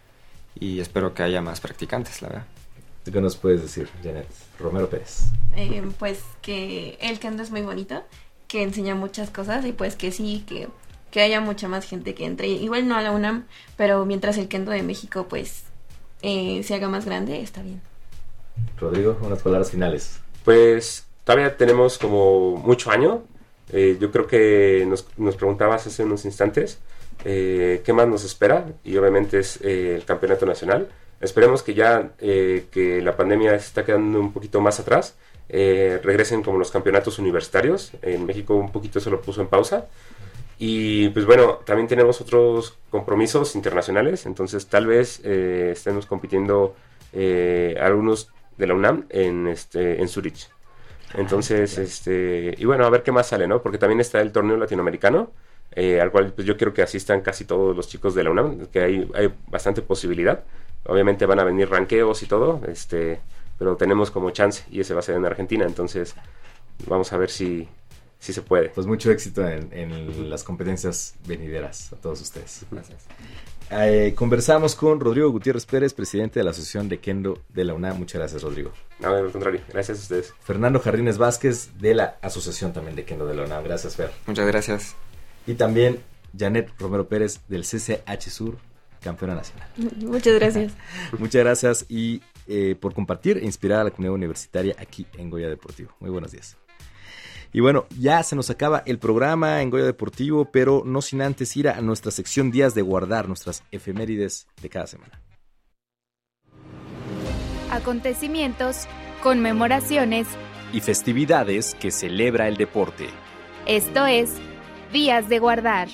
y espero que haya más practicantes, la verdad. ¿Qué nos puedes decir, Janet? Romero Pérez. Eh, pues que el kendo es muy bonito, que enseña muchas cosas y pues que sí, que, que haya mucha más gente que entre, igual no a la UNAM, pero mientras el kendo de México pues eh, se haga más grande, está bien. Rodrigo, unas palabras finales. Pues todavía tenemos como mucho año. Eh, yo creo que nos, nos preguntabas hace unos instantes eh, qué más nos espera y obviamente es eh, el campeonato nacional. Esperemos que ya eh, que la pandemia se está quedando un poquito más atrás, eh, regresen como los campeonatos universitarios. En México un poquito se lo puso en pausa y pues bueno, también tenemos otros compromisos internacionales, entonces tal vez eh, estemos compitiendo eh, algunos de la UNAM en, este, en Zurich. Entonces, este, y bueno, a ver qué más sale, ¿no? Porque también está el torneo latinoamericano, eh, al cual pues yo quiero que asistan casi todos los chicos de la UNAM, que hay, hay bastante posibilidad. Obviamente van a venir ranqueos y todo, este, pero tenemos como chance y ese va a ser en Argentina, entonces vamos a ver si, si se puede. Pues mucho éxito en, en las competencias venideras a todos ustedes. Gracias. Eh, conversamos con Rodrigo Gutiérrez Pérez, presidente de la Asociación de Kendo de la UNAM. Muchas gracias, Rodrigo. No, al contrario, gracias a ustedes. Fernando Jardines Vázquez, de la Asociación también de Kendo de la UNAM. Gracias, Fer. Muchas gracias. Y también Janet Romero Pérez del C C H Sur, campeona nacional. Muchas gracias. Muchas gracias y eh, por compartir e inspirar a la comunidad universitaria aquí en Goya Deportivo. Muy buenos días. Y bueno, ya se nos acaba el programa en Goya Deportivo, pero no sin antes ir a nuestra sección Días de Guardar, nuestras efemérides de cada semana. Acontecimientos, conmemoraciones y festividades que celebra el deporte. Esto es Días de Guardar.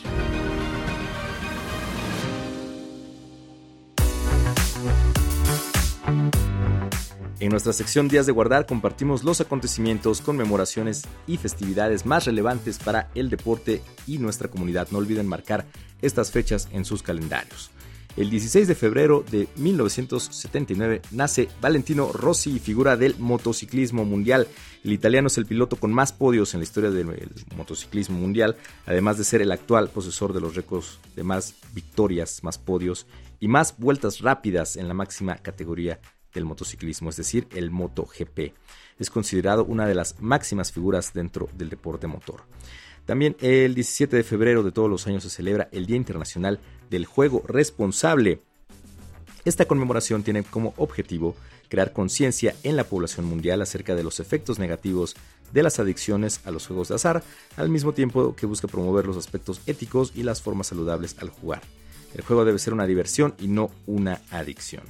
En nuestra sección Días de Guardar compartimos los acontecimientos, conmemoraciones y festividades más relevantes para el deporte y nuestra comunidad. No olviden marcar estas fechas en sus calendarios. El dieciséis de febrero de mil novecientos setenta y nueve nace Valentino Rossi, figura del motociclismo mundial. El italiano es el piloto con más podios en la historia del motociclismo mundial, además de ser el actual poseedor de los récords de más victorias, más podios y más vueltas rápidas en la máxima categoría del motociclismo, es decir, el MotoGP. Es considerado una de las máximas figuras dentro del deporte motor. También el diecisiete de febrero de todos los años se celebra el Día Internacional del Juego Responsable. Esta conmemoración tiene como objetivo crear conciencia en la población mundial acerca de los efectos negativos de las adicciones a los juegos de azar, al mismo tiempo que busca promover los aspectos éticos y las formas saludables al jugar. El juego debe ser una diversión y no una adicción.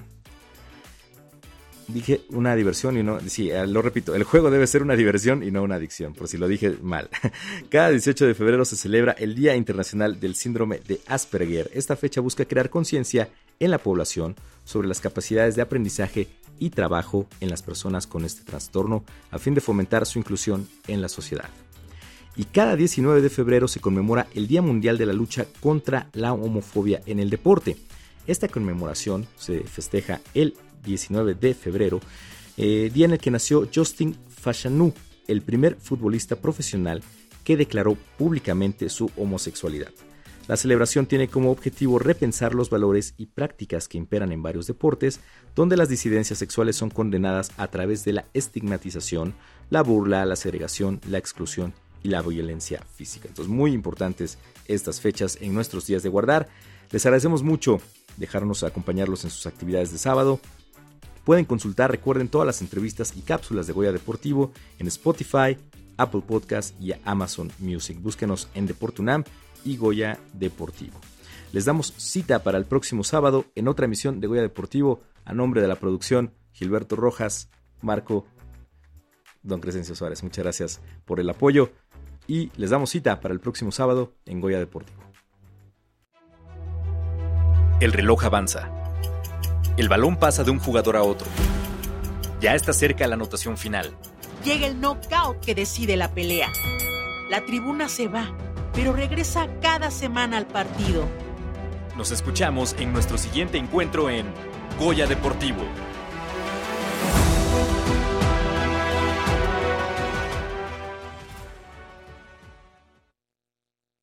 Dije una diversión y no... Sí, lo repito. El juego debe ser una diversión y no una adicción, por si lo dije mal. Cada dieciocho de febrero se celebra el Día Internacional del Síndrome de Asperger. Esta fecha busca crear conciencia en la población sobre las capacidades de aprendizaje y trabajo en las personas con este trastorno, a fin de fomentar su inclusión en la sociedad. Y cada diecinueve de febrero se conmemora el Día Mundial de la Lucha contra la Homofobia en el Deporte. Esta conmemoración se festeja el diecinueve de febrero, eh, día en el que nació Justin Fashanu, el primer futbolista profesional que declaró públicamente su homosexualidad. La celebración tiene como objetivo repensar los valores y prácticas que imperan en varios deportes, donde las disidencias sexuales son condenadas a través de la estigmatización, la burla, la segregación, la exclusión y la violencia física. Entonces, muy importantes estas fechas en nuestros días de guardar. Les agradecemos mucho dejarnos acompañarlos en sus actividades de sábado. Pueden consultar, recuerden, todas las entrevistas y cápsulas de Goya Deportivo en Spotify, Apple Podcast y Amazon Music. Búsquenos en Deporte UNAM y Goya Deportivo. Les damos cita para el próximo sábado en otra emisión de Goya Deportivo. A nombre de la producción, Gilberto Rojas, Marco, don Crescencio Suárez. Muchas gracias por el apoyo y les damos cita para el próximo sábado en Goya Deportivo. El reloj avanza. El balón pasa de un jugador a otro. Ya está cerca la anotación final. Llega el knockout que decide la pelea. La tribuna se va, pero regresa cada semana al partido. Nos escuchamos en nuestro siguiente encuentro en Goya Deportivo.